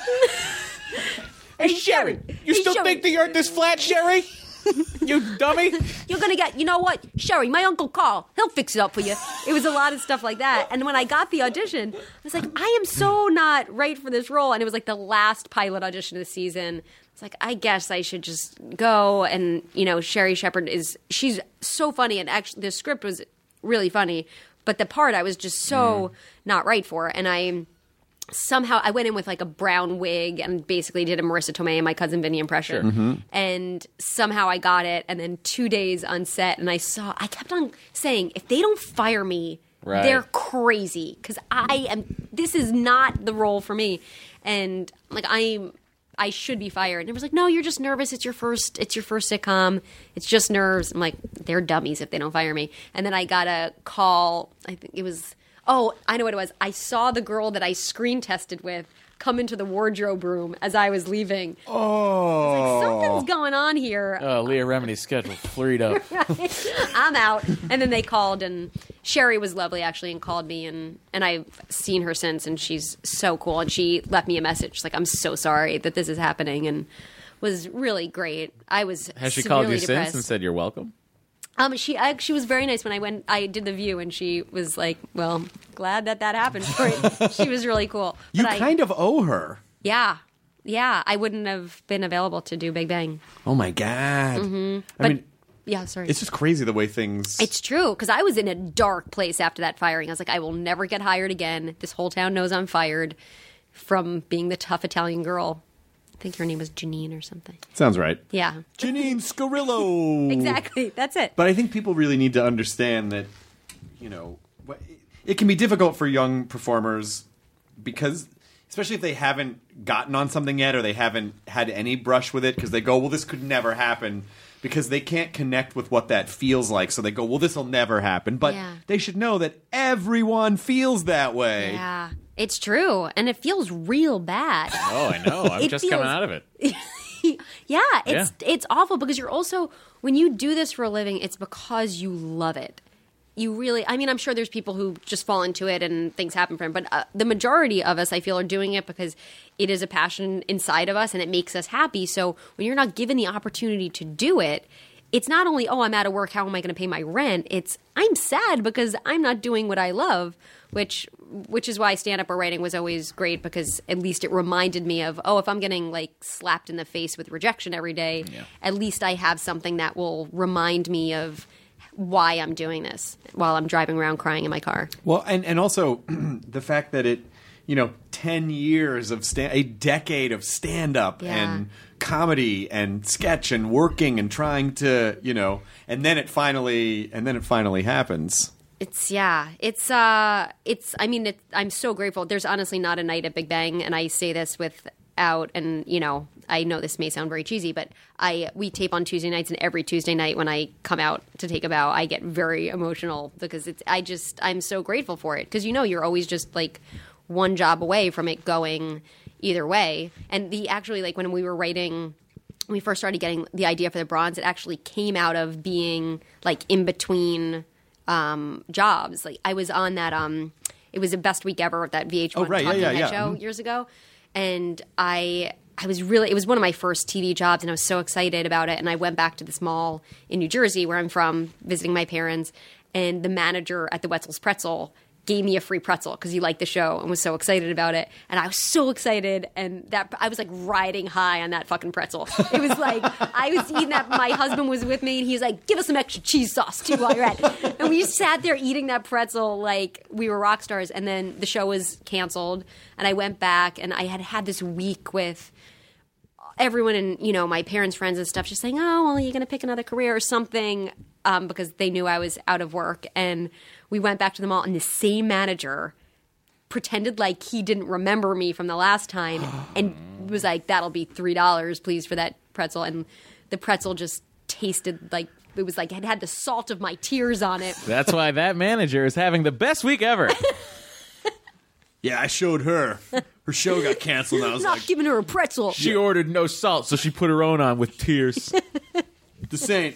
Hey, Sherry, you Hey, still Sherry. think the earth is flat, Sherry? You dummy. You're going to get, you know what? Sherry, my Uncle Carl, he'll fix it up for you. It was a lot of stuff like that. And when I got the audition, I was like, I am so not right for this role. And it was like the last pilot audition of the season. It's like, I guess I should just go. And, Sherry Shepherd she's so funny. And actually, the script was really funny. But the part I was just so not right for. And I went in with like a brown wig and basically did a Marissa Tomei and My Cousin Vinny impression. And somehow I got it. And then 2 days on set, and I kept on saying, if they don't fire me, Right. they're crazy. Because this is not the role for me. And like, I should be fired. And it was like, no, you're just nervous. It's your first sitcom. It's just nerves. I'm like, they're dummies if they don't fire me. And then I got a call. I think it was, I know what it was. I saw the girl that I screen tested with come into the wardrobe room as I was leaving. Oh. I was like, something's going on here. Leah Remini's schedule freed up. I'm out. And then they called, and Sherry was lovely, actually, and called me, and I've seen her since, and she's so cool. And she left me a message, like, I'm so sorry that this is happening, and was really great. I was Has she called you severely since depressed. and said you're welcome? She was very nice when I did The View, and she was like, well, glad that happened. She was really cool. You But kind of owe her. Yeah. I wouldn't have been available to do Big Bang. Oh, my God. I But mean, yeah, sorry. it's just crazy the way things... It's true, because I was in a dark place after that firing. I was like, I will never get hired again. This whole town knows I'm fired from being the tough Italian girl. I think her name was Janine or something. Sounds right. Yeah. Janine Scarillo. Exactly. That's it. But I think people really need to understand that, it can be difficult for young performers because, especially if they haven't gotten on something yet or they haven't had any brush with it, because they go, well, this could never happen, because they can't connect with what that feels like. So they go, well, this will never happen. But they should know that everyone feels that way. Yeah. It's true. And it feels real bad. Oh, I know. I'm just coming out of it. It's awful because you're also, when you do this for a living, it's because you love it. You really, I'm sure there's people who just fall into it and things happen for them, but the majority of us, I feel, are doing it because it is a passion inside of us and it makes us happy. So when you're not given the opportunity to do it, it's not only, I'm out of work, how am I going to pay my rent? It's, I'm sad because I'm not doing what I love, which is why stand-up or writing was always great, because at least it reminded me of, if I'm getting like slapped in the face with rejection every day, at least I have something that will remind me of why I'm doing this while I'm driving around crying in my car. Well, and also the fact that it, 10 years of a decade of stand-up and comedy and sketch and working and trying to, and then it finally happens. I'm so grateful. There's honestly not a night at Big Bang, and I say this without, and I know this may sound very cheesy, but we tape on Tuesday nights, and every Tuesday night when I come out to take a bow, I get very emotional because I'm so grateful for it, because you're always just like one job away from it going either way. And when we were writing, when we first started getting the idea for the Bronze, it actually came out of being like in between jobs. Like I was on that it was the Best Week Ever, that VH1 Talking Head show years ago, and it was one of my first TV jobs, and I was so excited about it. And I went back to this mall in New Jersey where I'm from, visiting my parents, and the manager at the Wetzel's Pretzel gave me a free pretzel because he liked the show and was so excited about it. And I was so excited, and that I was like riding high on that fucking pretzel. It was like I was eating that. My husband was with me, and he was like, "Give us some extra cheese sauce too while you're at it." And we sat there eating that pretzel like we were rock stars. And then the show was canceled, and I went back, and I had this week with everyone and my parents' friends and stuff, just saying, "Oh, well, you're going to pick another career or something," because they knew I was out of work. And we went back to the mall, and the same manager pretended like he didn't remember me from the last time and was like, "That'll be $3, please, for that pretzel." And the pretzel just tasted like it was like it had the salt of my tears on it. That's why that manager is having the best week ever. Yeah, I showed her. Her show got canceled. And I was Not giving her a pretzel. She ordered no salt, so she put her own on with tears. this ain't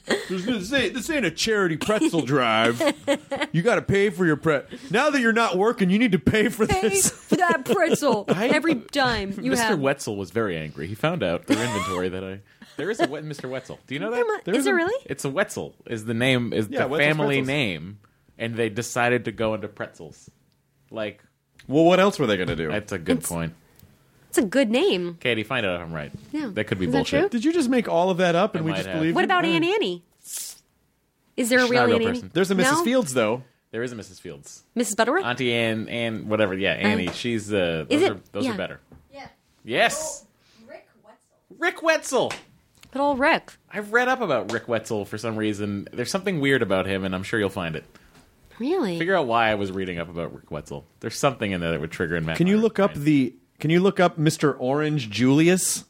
a charity pretzel drive. You got to pay for your Now that you're not working, you need to pay for Pay this. for that pretzel every time you Mr. have. Wetzel was very angry. He found out through inventory that there is a Mr. Wetzel. Do you know that? Is there really? It's a Wetzel. Is the name? Is the Wetzel's family Pretzels. name? And they decided to go into pretzels. Like, Well, what else were they going to do? that's a good point. It's a good name. Katie, find out if I'm right. Yeah. That could be Is that bullshit. true? Did you just make all of that up and I we might just have. believe What about Aunt Annie? Is there a She's real not a Aunt real Annie? person. There's a Mrs. No? Fields, though. There is a Mrs. Fields. Mrs. Butterworth? Auntie Ann, whatever. Yeah, Annie. She's those Yeah. are better. Yeah. Yes. Rick Wetzel. Rick Wetzel. Good old Rick. I've read up about Rick Wetzel for some reason. There's something weird about him, and I'm sure you'll find it. Really? Figure out why I was reading up about Rick Wetzel. There's something in there that would trigger in Matt. Can you Meyer's look up brain. Can you look up Mr. Orange Julius?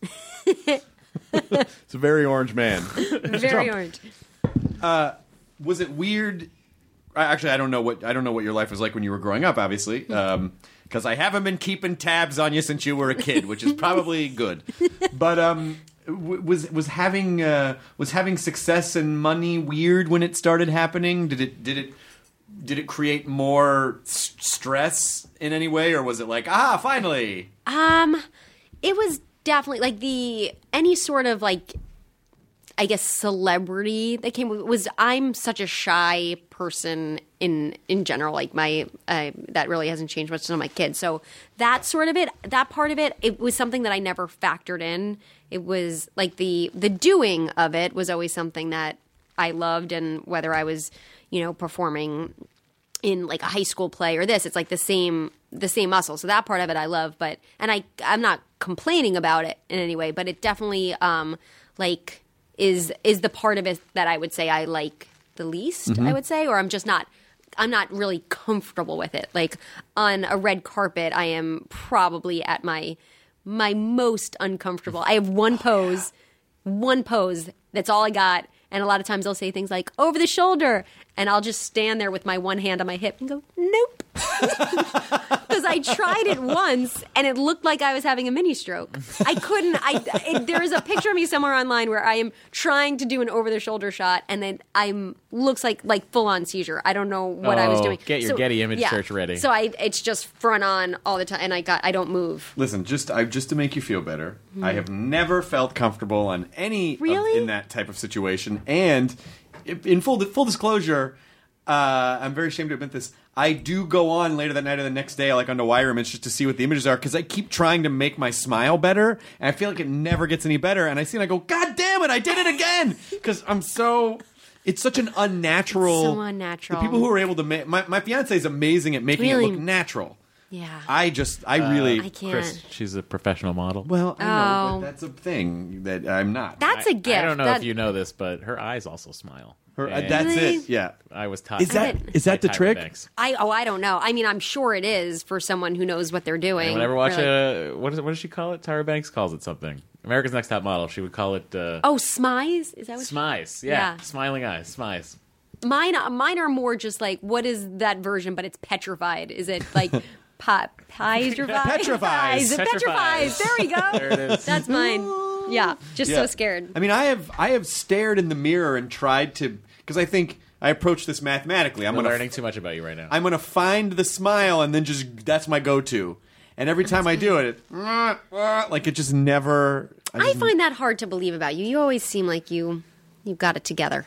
It's a very orange man. Very orange. Was it weird? Actually, I don't know what your life was like when you were growing up. Obviously, because I haven't been keeping tabs on you since you were a kid, which is probably good. But was having success and money weird when it started happening? Did it create more stress in any way, or was it like, finally? It was definitely like any sort of like, I guess, celebrity that came was. I'm such a shy person in general. Like that really hasn't changed much to my kids. So that part of it was something that I never factored in. It was like the doing of it was always something that I loved, and whether I was, performing in like a high school play or this, it's like the same muscle. So that part of it I love, I'm not complaining about it in any way, but it definitely is the part of it that I would say I like the least, I would say, or I'm not really comfortable with it. Like on a red carpet, I am probably at my most uncomfortable. I have one pose, that's all I got. And a lot of times they'll say things like over the shoulder, and I'll just stand there with my one hand on my hip and go, nope. Because I tried it once and it looked like I was having a mini stroke. I couldn't. There is a picture of me somewhere online where I am trying to do an over the shoulder shot, and then looks like full on seizure. I don't know what I was doing. Get your Getty image search ready. So it's just front on all the time, and I don't move. Listen, just to make you feel better, I have never felt comfortable on any in that type of situation. And in full disclosure, I'm very ashamed to admit this. I do go on later that night or the next day, like onto Wire Image, just to see what the images are, because I keep trying to make my smile better, and I feel like it never gets any better. And I see it, and I go, God damn it, I did it again! Because it's such an unnatural. So unnatural. The people who are able to make my fiance is amazing at making it look natural. Yeah. I really. I can't. Chris, she's a professional model. Well, I know, but that's a thing that I'm not. That's a gift. I don't know if you know this, but her eyes also smile. That's Really? it. Yeah. I was taught. Is that the Tyra trick? Banks. I don't know. I mean, I'm sure it is for someone who knows what they're doing. Anyone ever watch Really. what does she call it? Tyra Banks calls it something. America's Next Top Model. She would call it Smize? Is that what? Smize. Yeah. Smiling eyes. Smize. Mine are more just like, what is that version? But it's petrified. Is it like petrifies? Petrifies. Petrifies. There we go. There it is. That's mine. Yeah, just so scared. I mean, I have stared in the mirror and tried to, because I think I approach this mathematically. I'm learning too much about you right now. I'm going to find the smile, and then that's my go-to. And every time I do it, like it just never. I find that hard to believe about you. You always seem like you've got it together.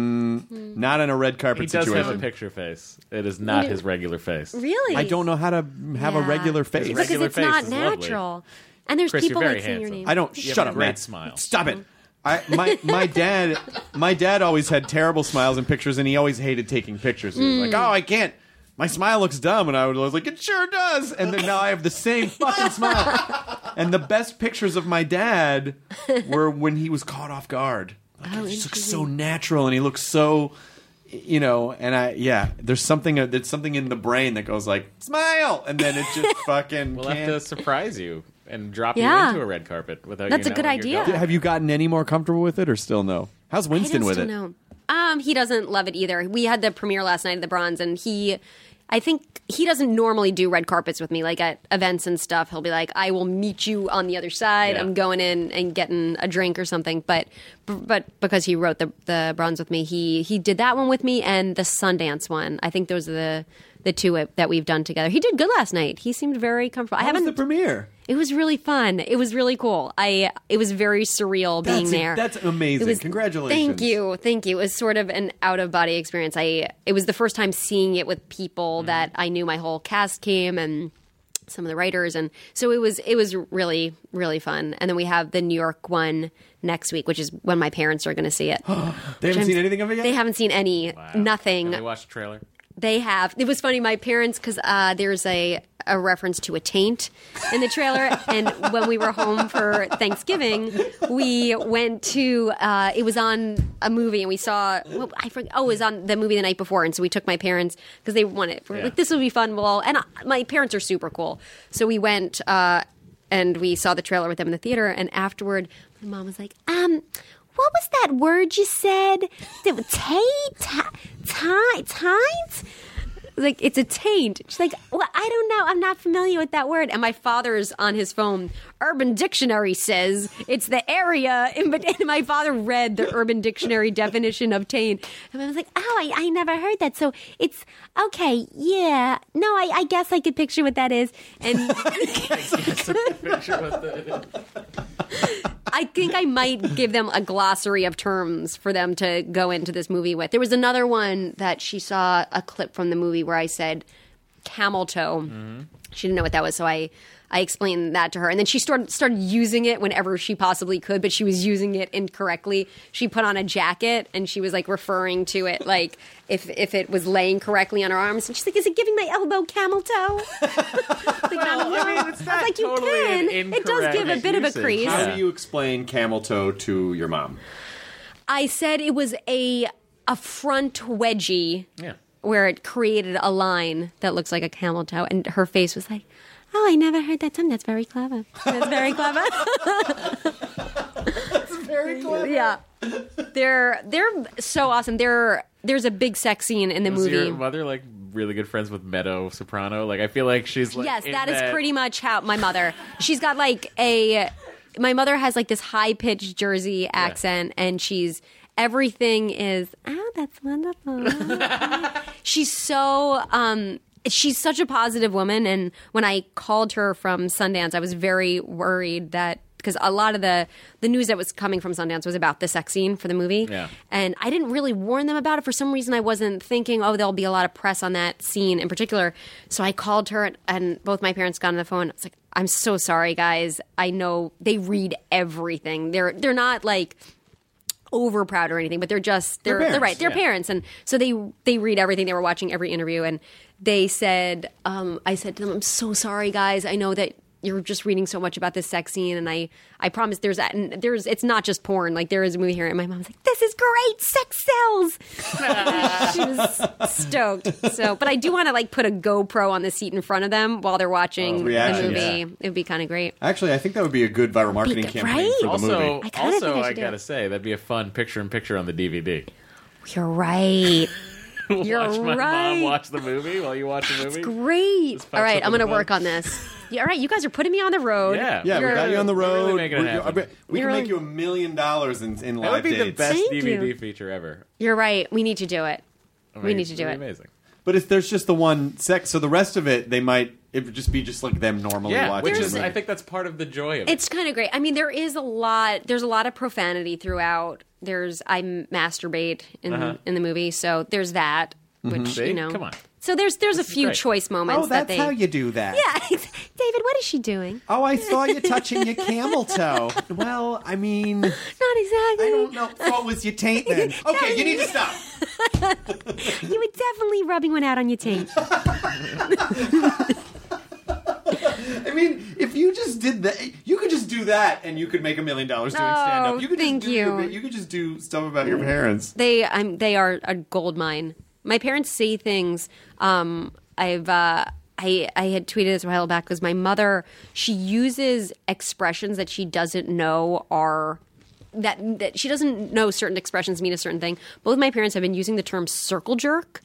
Not in a red carpet He does situation. have a picture face. It is not his regular face. Really? I don't know how to have a regular face. because regular it's face not is lovely. natural. And there's Chris, people you're like very saying your handsome. name. I don't. You have Shut a up, great man. smile. Stop it. My dad always had terrible smiles in pictures, and he always hated taking pictures. He was like, "Oh, I can't. My smile looks dumb," and I was like, "It sure does." And then now I have the same fucking smile. And the best pictures of my dad were when he was caught off guard. Like, he just looks so natural, and he looks so, and there's something in the brain that goes like, smile, and then it just fucking We'll have can't. to surprise you and drop you Yeah. into a red carpet without That's you a good knowing you're idea. going. Have you gotten any more comfortable with it, or still no? How's Winston with it? No. He doesn't love it either. We had the premiere last night at the Bronze, and I think he doesn't normally do red carpets with me, like at events and stuff. He'll be like, I will meet you on the other side. Yeah. I'm going in and getting a drink or something. But because he wrote the Bronze with me, he did that one with me and the Sundance one. I think those are the two that we've done together. He did good last night. He seemed very comfortable. How was the premiere? It was really fun. It was really cool. It was very surreal being there. That's amazing. Congratulations. Thank you. It was sort of an out of body experience. It was the first time seeing it with people that I knew. My whole cast came and some of the writers, and so it was really, really fun. And then we have the New York one next week, which is when my parents are going to see it. They haven't seen anything of it yet? They haven't seen any. Wow. Nothing. Have they watched the trailer? They have. It was funny. My parents, because there's a reference to a taint in the trailer, and when we were home for Thanksgiving, we went to. It was on a movie, and we saw. I forget. Oh, it was on the movie the night before, and so we took my parents because they wanted. We're like, this will be fun. Well, and my parents are super cool, so we went and we saw the trailer with them in the theater, and afterward, my mom was like, what was that word you said? Taint? Like, it's a taint. She's like, well, I don't know. I'm not familiar with that word. And my father's on his phone. Urban Dictionary says it's the area. And my father read the Urban Dictionary definition of taint. And I was like, oh, I never heard that. So it's, okay, yeah. No, I guess I could picture what that is. And I think I might give them a glossary of terms for them to go into this movie with. There was another one that she saw a clip from the movie where I said camel toe. Mm-hmm. She didn't know what that was, so I explained that to her. And then she started using it whenever she possibly could, but she was using it incorrectly. She put on a jacket, and she was, like, referring to it, like, if it was laying correctly on her arms. And she's like, is it giving my elbow camel toe? It's not like, totally you can. an It does give a bit of a usage. crease. How do you explain camel toe to your mom? I said it was a front wedgie Yeah. where it created a line that looks like a camel toe, and her face was like, oh, I never heard that term. That's very clever. That's very clever. That's very clever. Yeah. They're so awesome. There's a big sex scene in the Was movie. your mother like really good friends with Meadow Soprano? Like, I feel like she's like Yes, in that is pretty much how my mother. She's got like my mother has like this high pitched Jersey accent, and everything is, oh, that's wonderful. She's so she's such a positive woman, and when I called her from Sundance, I was very worried that because a lot of the news that was coming from Sundance was about the sex scene for the movie. Yeah. And I didn't really warn them about it. For some reason, I wasn't thinking, oh, there'll be a lot of press on that scene in particular. So I called her, and both my parents got on the phone. I was like, I'm so sorry, guys. I know they read everything. They're not like over proud or anything, but they're right. They're parents. And so they read everything. They were watching every interview, and they said, I said to them, I'm so sorry, guys. I know that you're just reading so much about this sex scene, and I promise it's not just porn. Like, there is a movie here, and my mom's like, this is great, sex sells. She was stoked. So, but I do want to like put a GoPro on the seat in front of them while they're watching the movie. Yeah. It would be kind of great. Actually, I think that would be a good viral marketing campaign for the movie. I gotta say that'd be a fun picture-in-picture on the DVD. You're right. Watch my mom watch the movie while you watch the movie. Great. All right, I'm going to work on this. Yeah, all right, you guys are putting me on the road. Yeah, we got you on the road. Really making it happen. We can make you $1 million in live dates. That would be the best Thank DVD you. feature ever. You're right. We need to do it. We need to do it. Amazing. But if there's just the one sex, so the rest of it, it would just be just like them normally watching. Which is, the movie. I think that's part of the joy of it. It's kind of great. I mean, there's a lot of profanity throughout. I masturbate in the movie, so there's that. Which See? you know, Come on. So there's a few great. choice moments. Oh, that's how you do that. Yeah, David, what is she doing? Oh, I saw you touching your camel toe. Well, I mean, Not exactly. I don't know. What was your taint then? Okay, you need to stop. You were definitely rubbing one out on your taint. I mean, if you just did that, you could just do that, and you could make $1 million doing stand-up. You could thank just you. You could just do stuff about your parents. They are a gold mine. My parents say things. I had tweeted this a while back because my mother, she uses expressions that she doesn't know are that she doesn't know certain expressions mean a certain thing. Both my parents have been using the term circle jerk.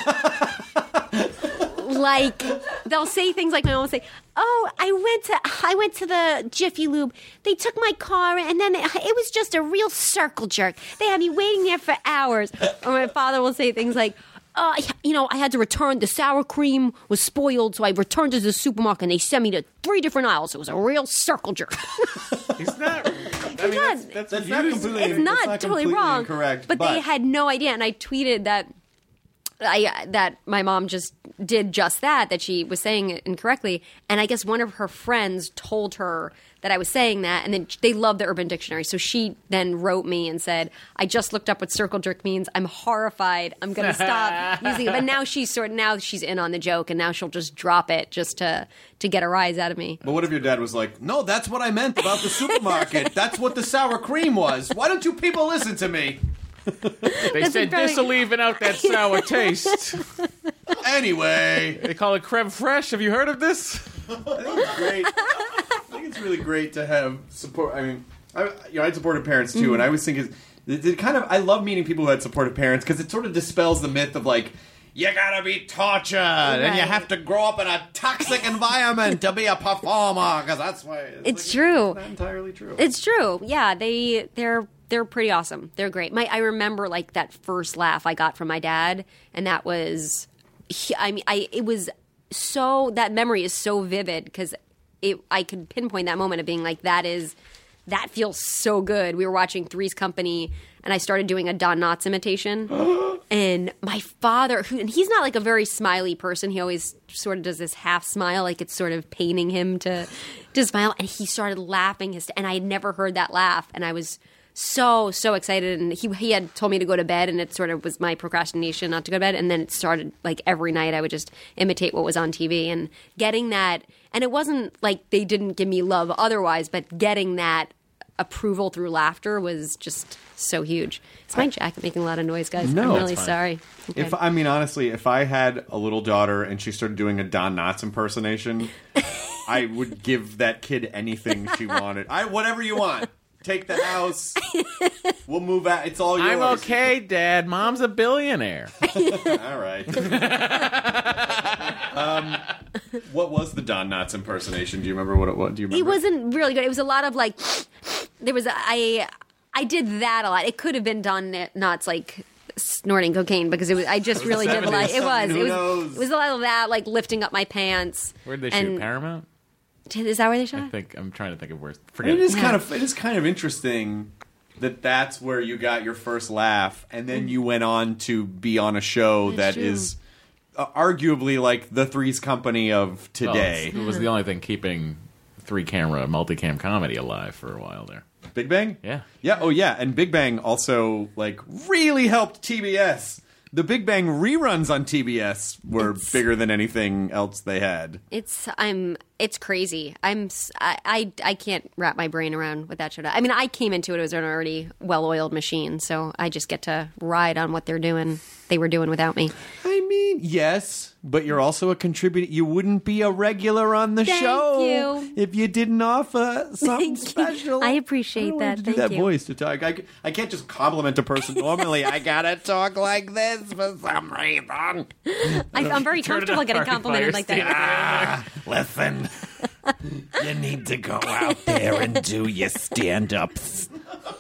Like, they'll say things like, my mom will say, "Oh, I went to the Jiffy Lube. They took my car, and then it was just a real circle jerk. They had me waiting there for hours." Or my father will say things like, I had to return. The sour cream was spoiled, so I returned to the supermarket, and they sent me to 3 different aisles. It was a real circle jerk. He's not. That's not completely. It's not totally wrong. Incorrect, but they had no idea, and I tweeted that my mom just did just that she was saying it incorrectly. And I guess one of her friends told her that I was saying that, and then they love the Urban Dictionary. So she then wrote me and said, "I just looked up what circle jerk means. I'm horrified. I'm going to stop using it." But now she's in on the joke, and now she'll just drop it just to get a rise out of me. But what if your dad was like, "No, that's what I meant about the supermarket. That's what the sour cream was. Why don't you people listen to me?" They said this will even out that sour taste. Anyway, they call it creme fraiche. Have you heard of this? I think it's great. I think it's really great to have support. I mean, I had supportive parents too, and I always think I love meeting people who had supportive parents because it sort of dispels the myth of like, you gotta be tortured and you have to grow up in a toxic environment to be a performer, because that's why it's true. It's not entirely true. It's true. Yeah, they're pretty awesome. They're great. I remember like that first laugh I got from my dad, and that was, it was so, that memory is so vivid because I could pinpoint that moment of being like, that feels so good. We were watching Three's Company, and I started doing a Don Knotts imitation. And my father, and he's not like a very smiley person. He always sort of does this half smile, like it's sort of paining him to smile. And he started laughing, and I had never heard that laugh. And I was so excited. And he had told me to go to bed, and it sort of was my procrastination not to go to bed. And then it started like every night I would just imitate what was on TV, and getting that. And it wasn't like they didn't give me love otherwise, but getting that approval through laughter was just so huge. Is my jacket making a lot of noise, guys? No, I'm really sorry. Okay. Honestly, if I had a little daughter and she started doing a Don Knotts impersonation, I would give that kid anything she wanted. Whatever you want. Take the house. We'll move out. It's all yours. I'm okay, Dad. Mom's a billionaire. All right. What was the Don Knotts impersonation? Do you remember what it was? Do you remember? It wasn't really good. It was a lot of like, I did that a lot. It could have been Don Knotts like snorting cocaine, because I just really did a lot. It was a lot of that, like lifting up my pants. Where'd they shoot? Paramount? Is that where they shot? I'm trying to think of where. It is kind of interesting that that's where you got your first laugh, and then you went on to be on a show that is arguably like the Three's Company of today. Well, it was the only thing keeping 3-camera multicam comedy alive for a while there. Big Bang? Yeah. Yeah. Oh, yeah. And Big Bang also like really helped TBS. The Big Bang reruns on TBS were bigger than anything else they had. It's crazy. I can't wrap my brain around what that show. I mean, I came into it as an already well-oiled machine, so I just get to ride on what they were doing without me. I mean, yes, but you're also a contributor. You wouldn't be a regular on the show if you didn't offer something special. I appreciate that. Thank you. That voice to talk. I can't just compliment a person normally. I gotta talk like this for some reason. I'm very comfortable getting complimented like that. Listen, you need to go out there and do your stand-ups.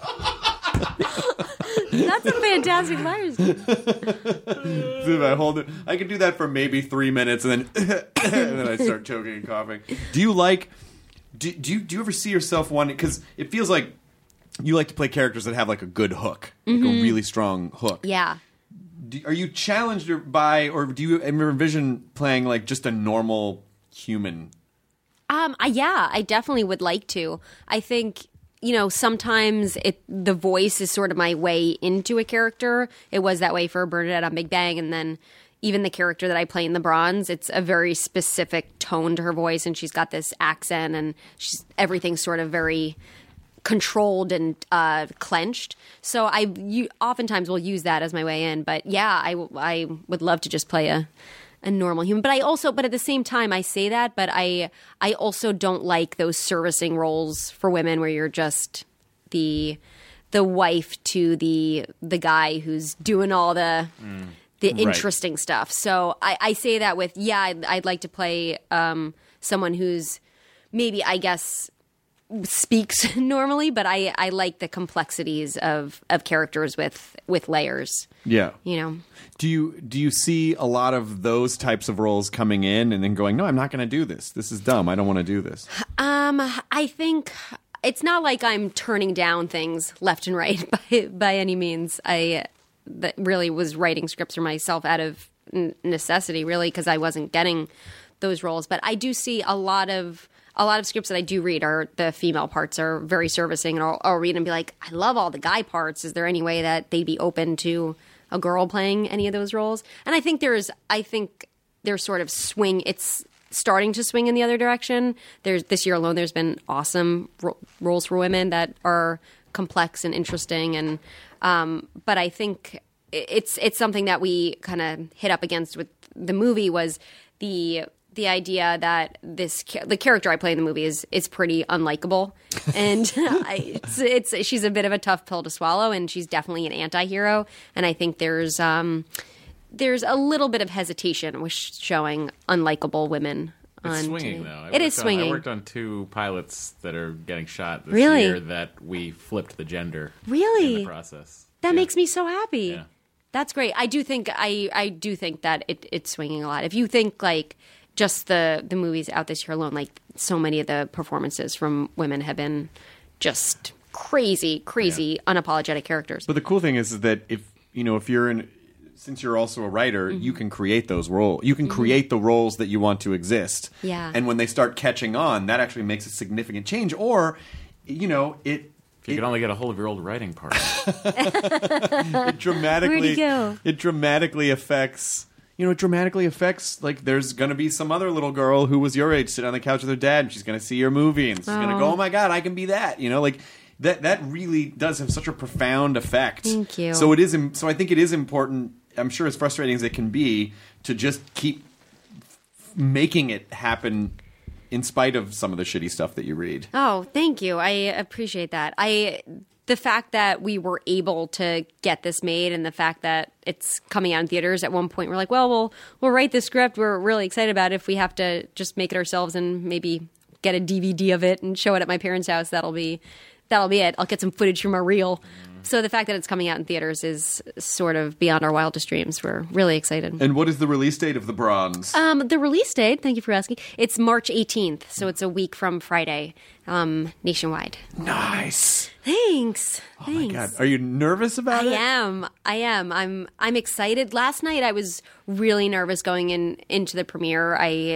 That's a fantastic virus. Dude, I could do that for maybe 3 minutes, and then I start choking and coughing. Do you do you ever see yourself wanting? Because it feels like you like to play characters that have like a good hook, like a really strong hook. Yeah. Are you challenged by, or do you envision playing like just a normal human? I definitely would like to. I think, sometimes the voice is sort of my way into a character. It was that way for Bernadette on Big Bang, and then even the character that I play in The Bronze, it's a very specific tone to her voice, and she's got this accent, and everything's sort of very controlled and clenched. So I oftentimes will use that as my way in. But yeah, I would love to just play a normal human. But at the same time, I say that, but I also don't like those servicing roles for women where you're just the the wife to the guy who's doing all the interesting stuff. So I say that with I'd like to play someone who's maybe, I guess, speaks normally, but I like the complexities of characters with layers. Yeah. You know. Do you see a lot of those types of roles coming in and then going, no, I'm not going to do this. This is dumb. I don't want to do this. I think it's not like I'm turning down things left and right by any means. I that really was writing scripts for myself out of necessity, really, because I wasn't getting those roles. But I do see a lot of scripts that I do read are the female parts are very servicing, and I'll read and be like, I love all the guy parts. Is there any way that they'd be open to a girl playing any of those roles? And I think there's sort of swing. It's starting to swing in the other direction. This year alone, there's been awesome roles for women that are complex and interesting. And but I think it's something that we kind of hit up against with the movie was the idea that the character I play in the movie is pretty unlikable, and she's a bit of a tough pill to swallow, and she's definitely an anti-hero. And I think there's a little bit of hesitation with showing unlikable women. It's swinging, though. It is swinging. I worked on 2 pilots that are getting shot this Really? year that we flipped the gender Really? in the process. That makes me so happy. Yeah. That's great. I do think that it's swinging a lot. If you think like just the movies out this year alone, like so many of the performances from women have been just crazy, unapologetic characters. But the cool thing is that if you're since you're also a writer, you can create those roles. You can create the roles that you want to exist. Yeah. And when they start catching on, that actually makes a significant change. Or, If you could only get a hold of your old writing part. it dramatically Where'd he go? It dramatically affects. It dramatically affects, like, there's going to be some other little girl who was your age sitting on the couch with her dad, and she's going to see your movie, and she's going to go, oh, my God, I can be that. Like, that really does have such a profound effect. Thank you. So I think it is important, I'm sure as frustrating as it can be, to just keep making it happen in spite of some of the shitty stuff that you read. Oh, thank you. I appreciate that. The fact that we were able to get this made and the fact that it's coming out in theaters at one point, we're like, well, we'll write the script. We're really excited about it. If we have to just make it ourselves and maybe get a DVD of it and show it at my parents' house, that'll be it. I'll get some footage from a reel. So the fact that it's coming out in theaters is sort of beyond our wildest dreams. We're really excited. And what is the release date of The Bronze? The release date, thank you for asking, it's March 18th. So it's a week from Friday, nationwide. Nice. Thanks. Oh my God. Are you nervous about it? I am. I'm excited. Last night I was really nervous going into the premiere.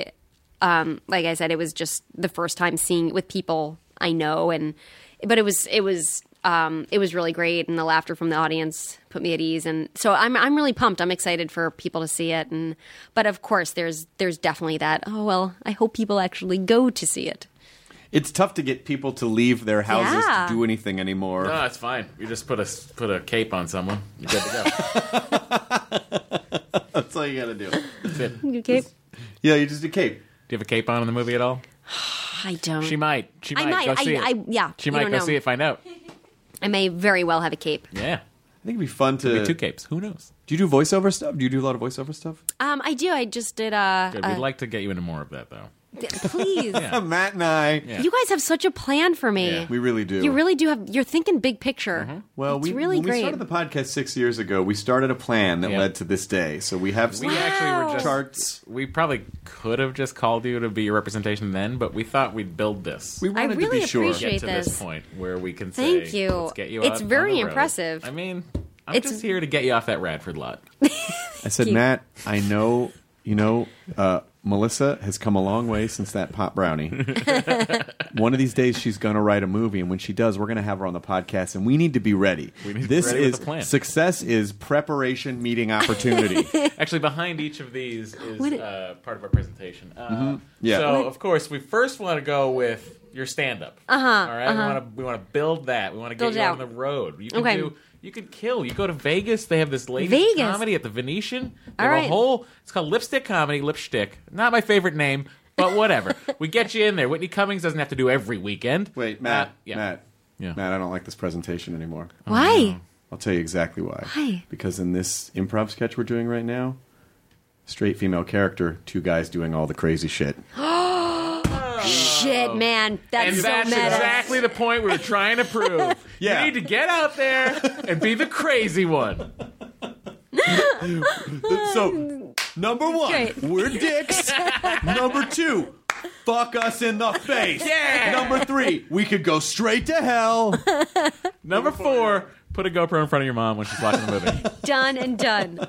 Like I said, it was just the first time seeing it with people I know, but it was really great, and the laughter from the audience put me at ease, and so I'm really pumped. I'm excited for people to see it, but of course there's definitely that. Oh well, I hope people actually go to see it. It's tough to get people to leave their houses to do anything anymore. No, it's fine. You just put a cape on someone. You're good to go. That's all you got to do. That's it. You cape? Yeah, you just do cape. Do you have a cape on in the movie at all? I don't. She might. I might. Go see it. Yeah. She might go see it. Find out. I may very well have a cape. Yeah. I think it'd be fun to... Maybe 2 capes. Who knows? Do you do voiceover stuff? Do you do a lot of voiceover stuff? I do. I just did Good. We'd like to get you into more of that, though. Please. Matt and I... Yeah. You guys have such a plan for me. Yeah. We really do. You really do have... You're thinking big picture. Mm-hmm. Well, it's really when great. we started the podcast 6 years ago, we started a plan that led to this day. So we have some actually were just, charts. We probably could have just called you to be your representation then, but we thought we'd build this. We wanted to be sure. Get to this point where we can say, thank you. Let's get you it's out very on the road. Impressive. I mean, I'm just here to get you off that Radford lot. I said, Matt, I know, Melissa has come a long way since that pot brownie. One of these days she's going to write a movie, and when she does, we're going to have her on the podcast, and we need to be ready. This is success is preparation meeting opportunity. Actually, behind each of these is part of our presentation. Yeah. So, of course, we first want to go with your stand-up. All right, we want to build that. We want to get you on the road. You can do. You could kill. You go to Vegas. They have this ladies' comedy at the Venetian. They have a whole. It's called Lipstick Comedy. Lipstick. Not my favorite name, but whatever. We get you in there. Whitney Cummings doesn't have to do every weekend. Wait, Matt. Yeah. Matt. Yeah. Matt, I don't like this presentation anymore. Why? I'll tell you exactly why. Why? Because in this improv sketch we're doing right now, straight female character, 2 guys doing all the crazy shit. Shit, man. That's so that's meta. exactly the point we were trying to prove. Yeah. You need to get out there and be the crazy one. So, number 1, Great. we're dicks. Number 2, fuck us in the face. Yeah. Number 3, we could go straight to hell. Number 4, put a GoPro in front of your mom when she's watching the movie. Done and done.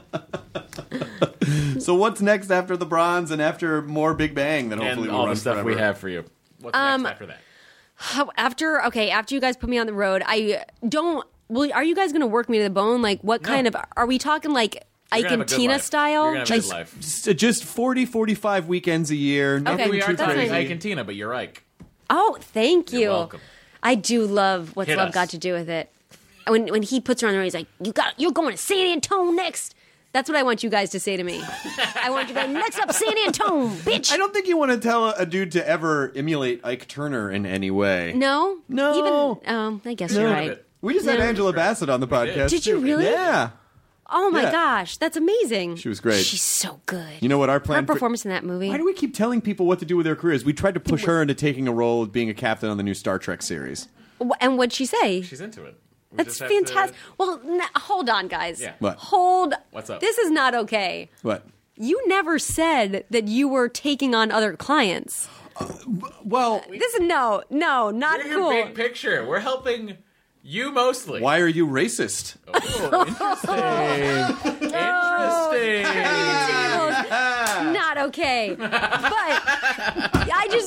So what's next after the bronze and after more Big Bang that hopefully And will all run the stuff forever? we have for you. What's next after that? After you guys put me on the road, are you guys going to work me to the bone? Like, what kind of, are we talking like Ike and Tina style? You're gonna have a good life. Just 40, 45 weekends a year. Nothing We are too talking crazy. Ike and Tina, but you're Ike. Oh, thank you. You're welcome. I do love What's Hit Love us. Got to Do with It. When he puts her on the road, he's like, you're going to San Antone next. That's what I want you guys to say to me. I want you to go, next up, San Antone, bitch. I don't think you want to tell a dude to ever emulate Ike Turner in any way. No? No. Even, I guess No. you're right. We just had Angela Bassett on the podcast. Did you really? Yeah. Oh my Yeah. gosh, that's amazing. She was great. She's so good. You know what our Her plan performance in that movie. Why do we keep telling people what to do with their careers? We tried to push her into taking a role of being a captain on the new Star Trek series. And what'd she say? She's into it. We That's just have fantastic. to- Well, hold on, guys. Yeah. What? Hold. What's up? This is not okay. What? You never said that you were taking on other clients. Well, This is no, not We're cool. your big picture. We're helping you mostly. why are you racist? Oh, interesting. Interesting. Not okay. But I just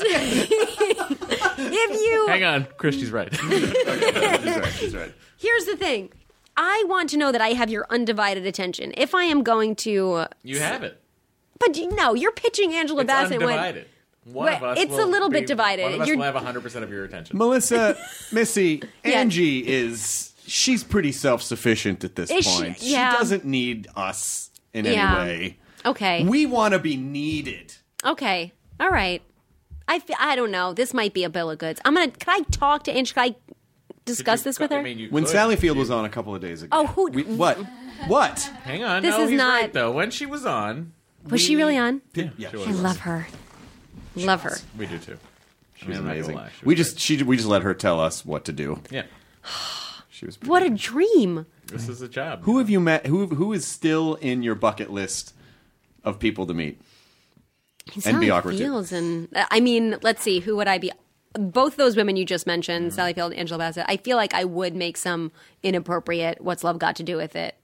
if you Hang on, Christy's right. She's right. here's the thing. I want to know that I have your undivided attention. If I am going to You have it. But no, you're pitching Angela It's Bassett undivided. One of us it's will a little bit be- divided. One of us You're- will have 100% of your attention. Melissa, Missy, Yeah. Angie she's pretty self-sufficient at this Is she? point. Yeah. She doesn't need us in Yeah. any way. Okay. We want to be needed. Okay. All right. I don't know. This might be a bill of goods. Can I talk to Angie? Can I discuss this with her? I mean, you When could. Sally Field was on a couple of days ago. Oh, who- What? What? Hang on. This no, is he's not- right, though. When she was on... Was she really on? Yeah, she I love her. Love her. We do, too. She was I'm not gonna amazing. lie, she We was just let her tell us what to do. Yeah. She was. What a dream. This is a job. Who have you met? Who is still in your bucket list of people to meet? And be awkward too. Fields and I mean, let's see, who would I be? Both those women you just mentioned, Sally Field and Angela Bassett. I feel like I would make some inappropriate. What's love got to do with it?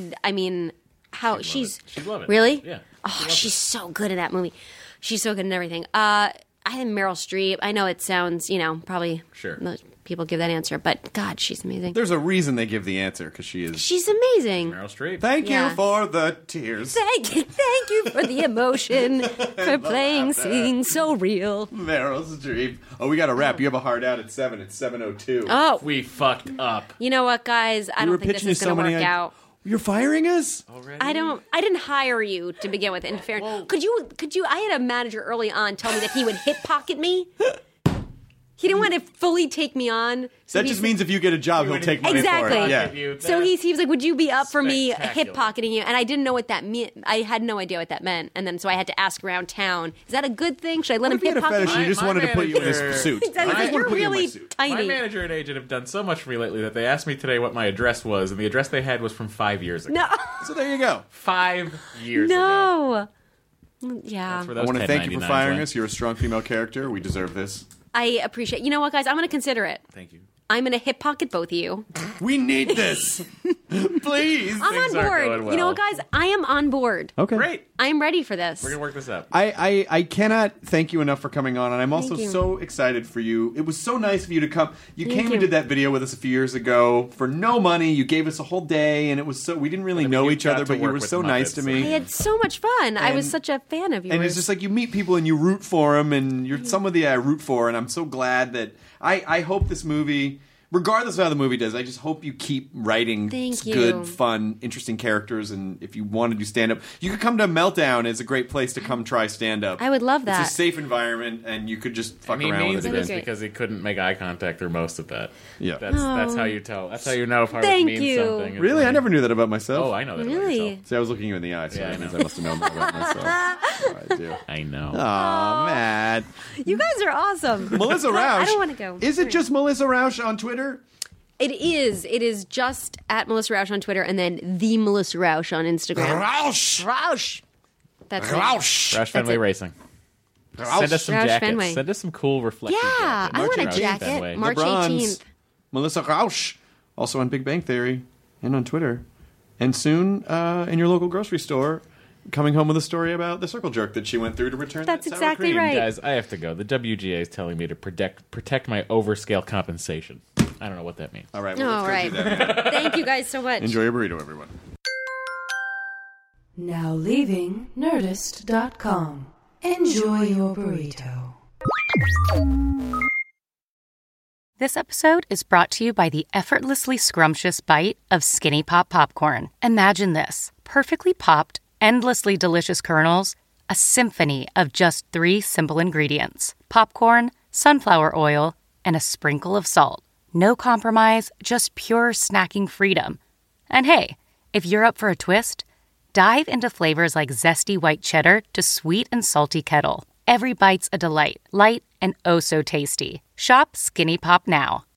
She's She'd love it. really? Yeah. Oh, she's so good in that movie. She's so good in everything. I think Meryl Streep. I know it sounds, probably Sure. most people give that answer, but God, she's amazing. There's a reason they give the answer because she is. She's amazing. Meryl Streep. Thank Yeah. you for the tears. Thank you for the emotion, for playing, singing so real. Meryl Streep. Oh, we got to wrap. You have a hard out at 7. It's 7:02. Oh, We fucked up. you know what, guys? I We were don't think this pitching is you going so to many work out. You're firing us? Already? I didn't hire you to begin with. In fairness, could you? I had a manager early on tell me that he would hip pocket me. He didn't want to fully take me on. So That just means if you get a job, he'll take money Exactly. for it. Yeah. You- So he was like, "Would you be up for me Spectacular. hip pocketing you?" And I didn't know what that meant. I had no idea what that meant. And then so I had to ask around town. Is that a good thing? Should I let What him if you had hip a pocket fetish me? and you just My wanted to put you in his manager- suit? Exactly. I He's just like, want to "You're put you in my really suit. tiny." My manager and agent have done so much for me lately that they asked me today what my address was, and the address they had was from 5 years ago. No, So there you go. 5 years ago. no. Yeah, That's where I those want to thank you for 1099s firing went. us. You're a strong female character. We deserve this. I appreciate. You know what, guys? I'm going to consider it. Thank you. I'm going to hip pocket both of you. We need this. Please. I'm Things on aren't board. going You know what, well. guys? I am on board. Okay. Great. I am ready for this. We're going to work this out. I cannot thank you enough for coming on, and I'm also Thank you. so excited for you. It was so nice of you to come. You Thank came you. and did that video with us a few years ago for no money. You gave us a whole day, and it was so we didn't really I mean, know you each got other, to but you work were with so nice to Muppets. me. I had so much fun. I was And- such a fan of yours. And it's just like you meet people and you root for them, and you're somebody I root for, and I'm so glad that I hope this movie regardless of how the movie does, I just hope you keep writing good, fun, interesting characters. And if you want to do stand-up, you could come to Meltdown. It's a great place to come try stand-up. I would love that. It's a safe environment, and you could just fuck around with it. It is because he couldn't make eye contact through most of that. Yeah. That's how you tell. That's how you know if Harwick means something. Really? I never knew that about myself. Oh, I know that about yourself. See, I was looking you in the eye, so that means I must have known that about myself. I do. I know. Oh, man. You guys are awesome. Melissa Rauch. I don't want to go. Is it just Melissa Rauch on Twitter? It is. It is just at Melissa Rauch on Twitter and then the Melissa Rauch on Instagram. Rauch. That's Rauch. Roush Fenway Racing. Send us some Roush jackets. Fenway. Send us some cool reflective Yeah, jackets. I want a Roush jacket. Fenway. March LeBron's 18th. Melissa Rauch. Also on Big Bang Theory and on Twitter. And soon in your local grocery store, coming home with a story about the circle jerk that she went through to return That's that sour exactly cream. right. Guys, I have to go. The WGA is telling me to protect my overscale compensation. I don't know what that means. All right. Well, All right. let's go do that. Thank you guys so much. Enjoy your burrito, everyone. Now leaving Nerdist.com. Enjoy your burrito. This episode is brought to you by the effortlessly scrumptious bite of Skinny Pop Popcorn. Imagine this. Perfectly popped, endlessly delicious kernels, a symphony of just 3 simple ingredients. Popcorn, sunflower oil, and a sprinkle of salt. No compromise, just pure snacking freedom. And hey, if you're up for a twist, dive into flavors like zesty white cheddar to sweet and salty kettle. Every bite's a delight, light and oh so tasty. Shop Skinny Pop now.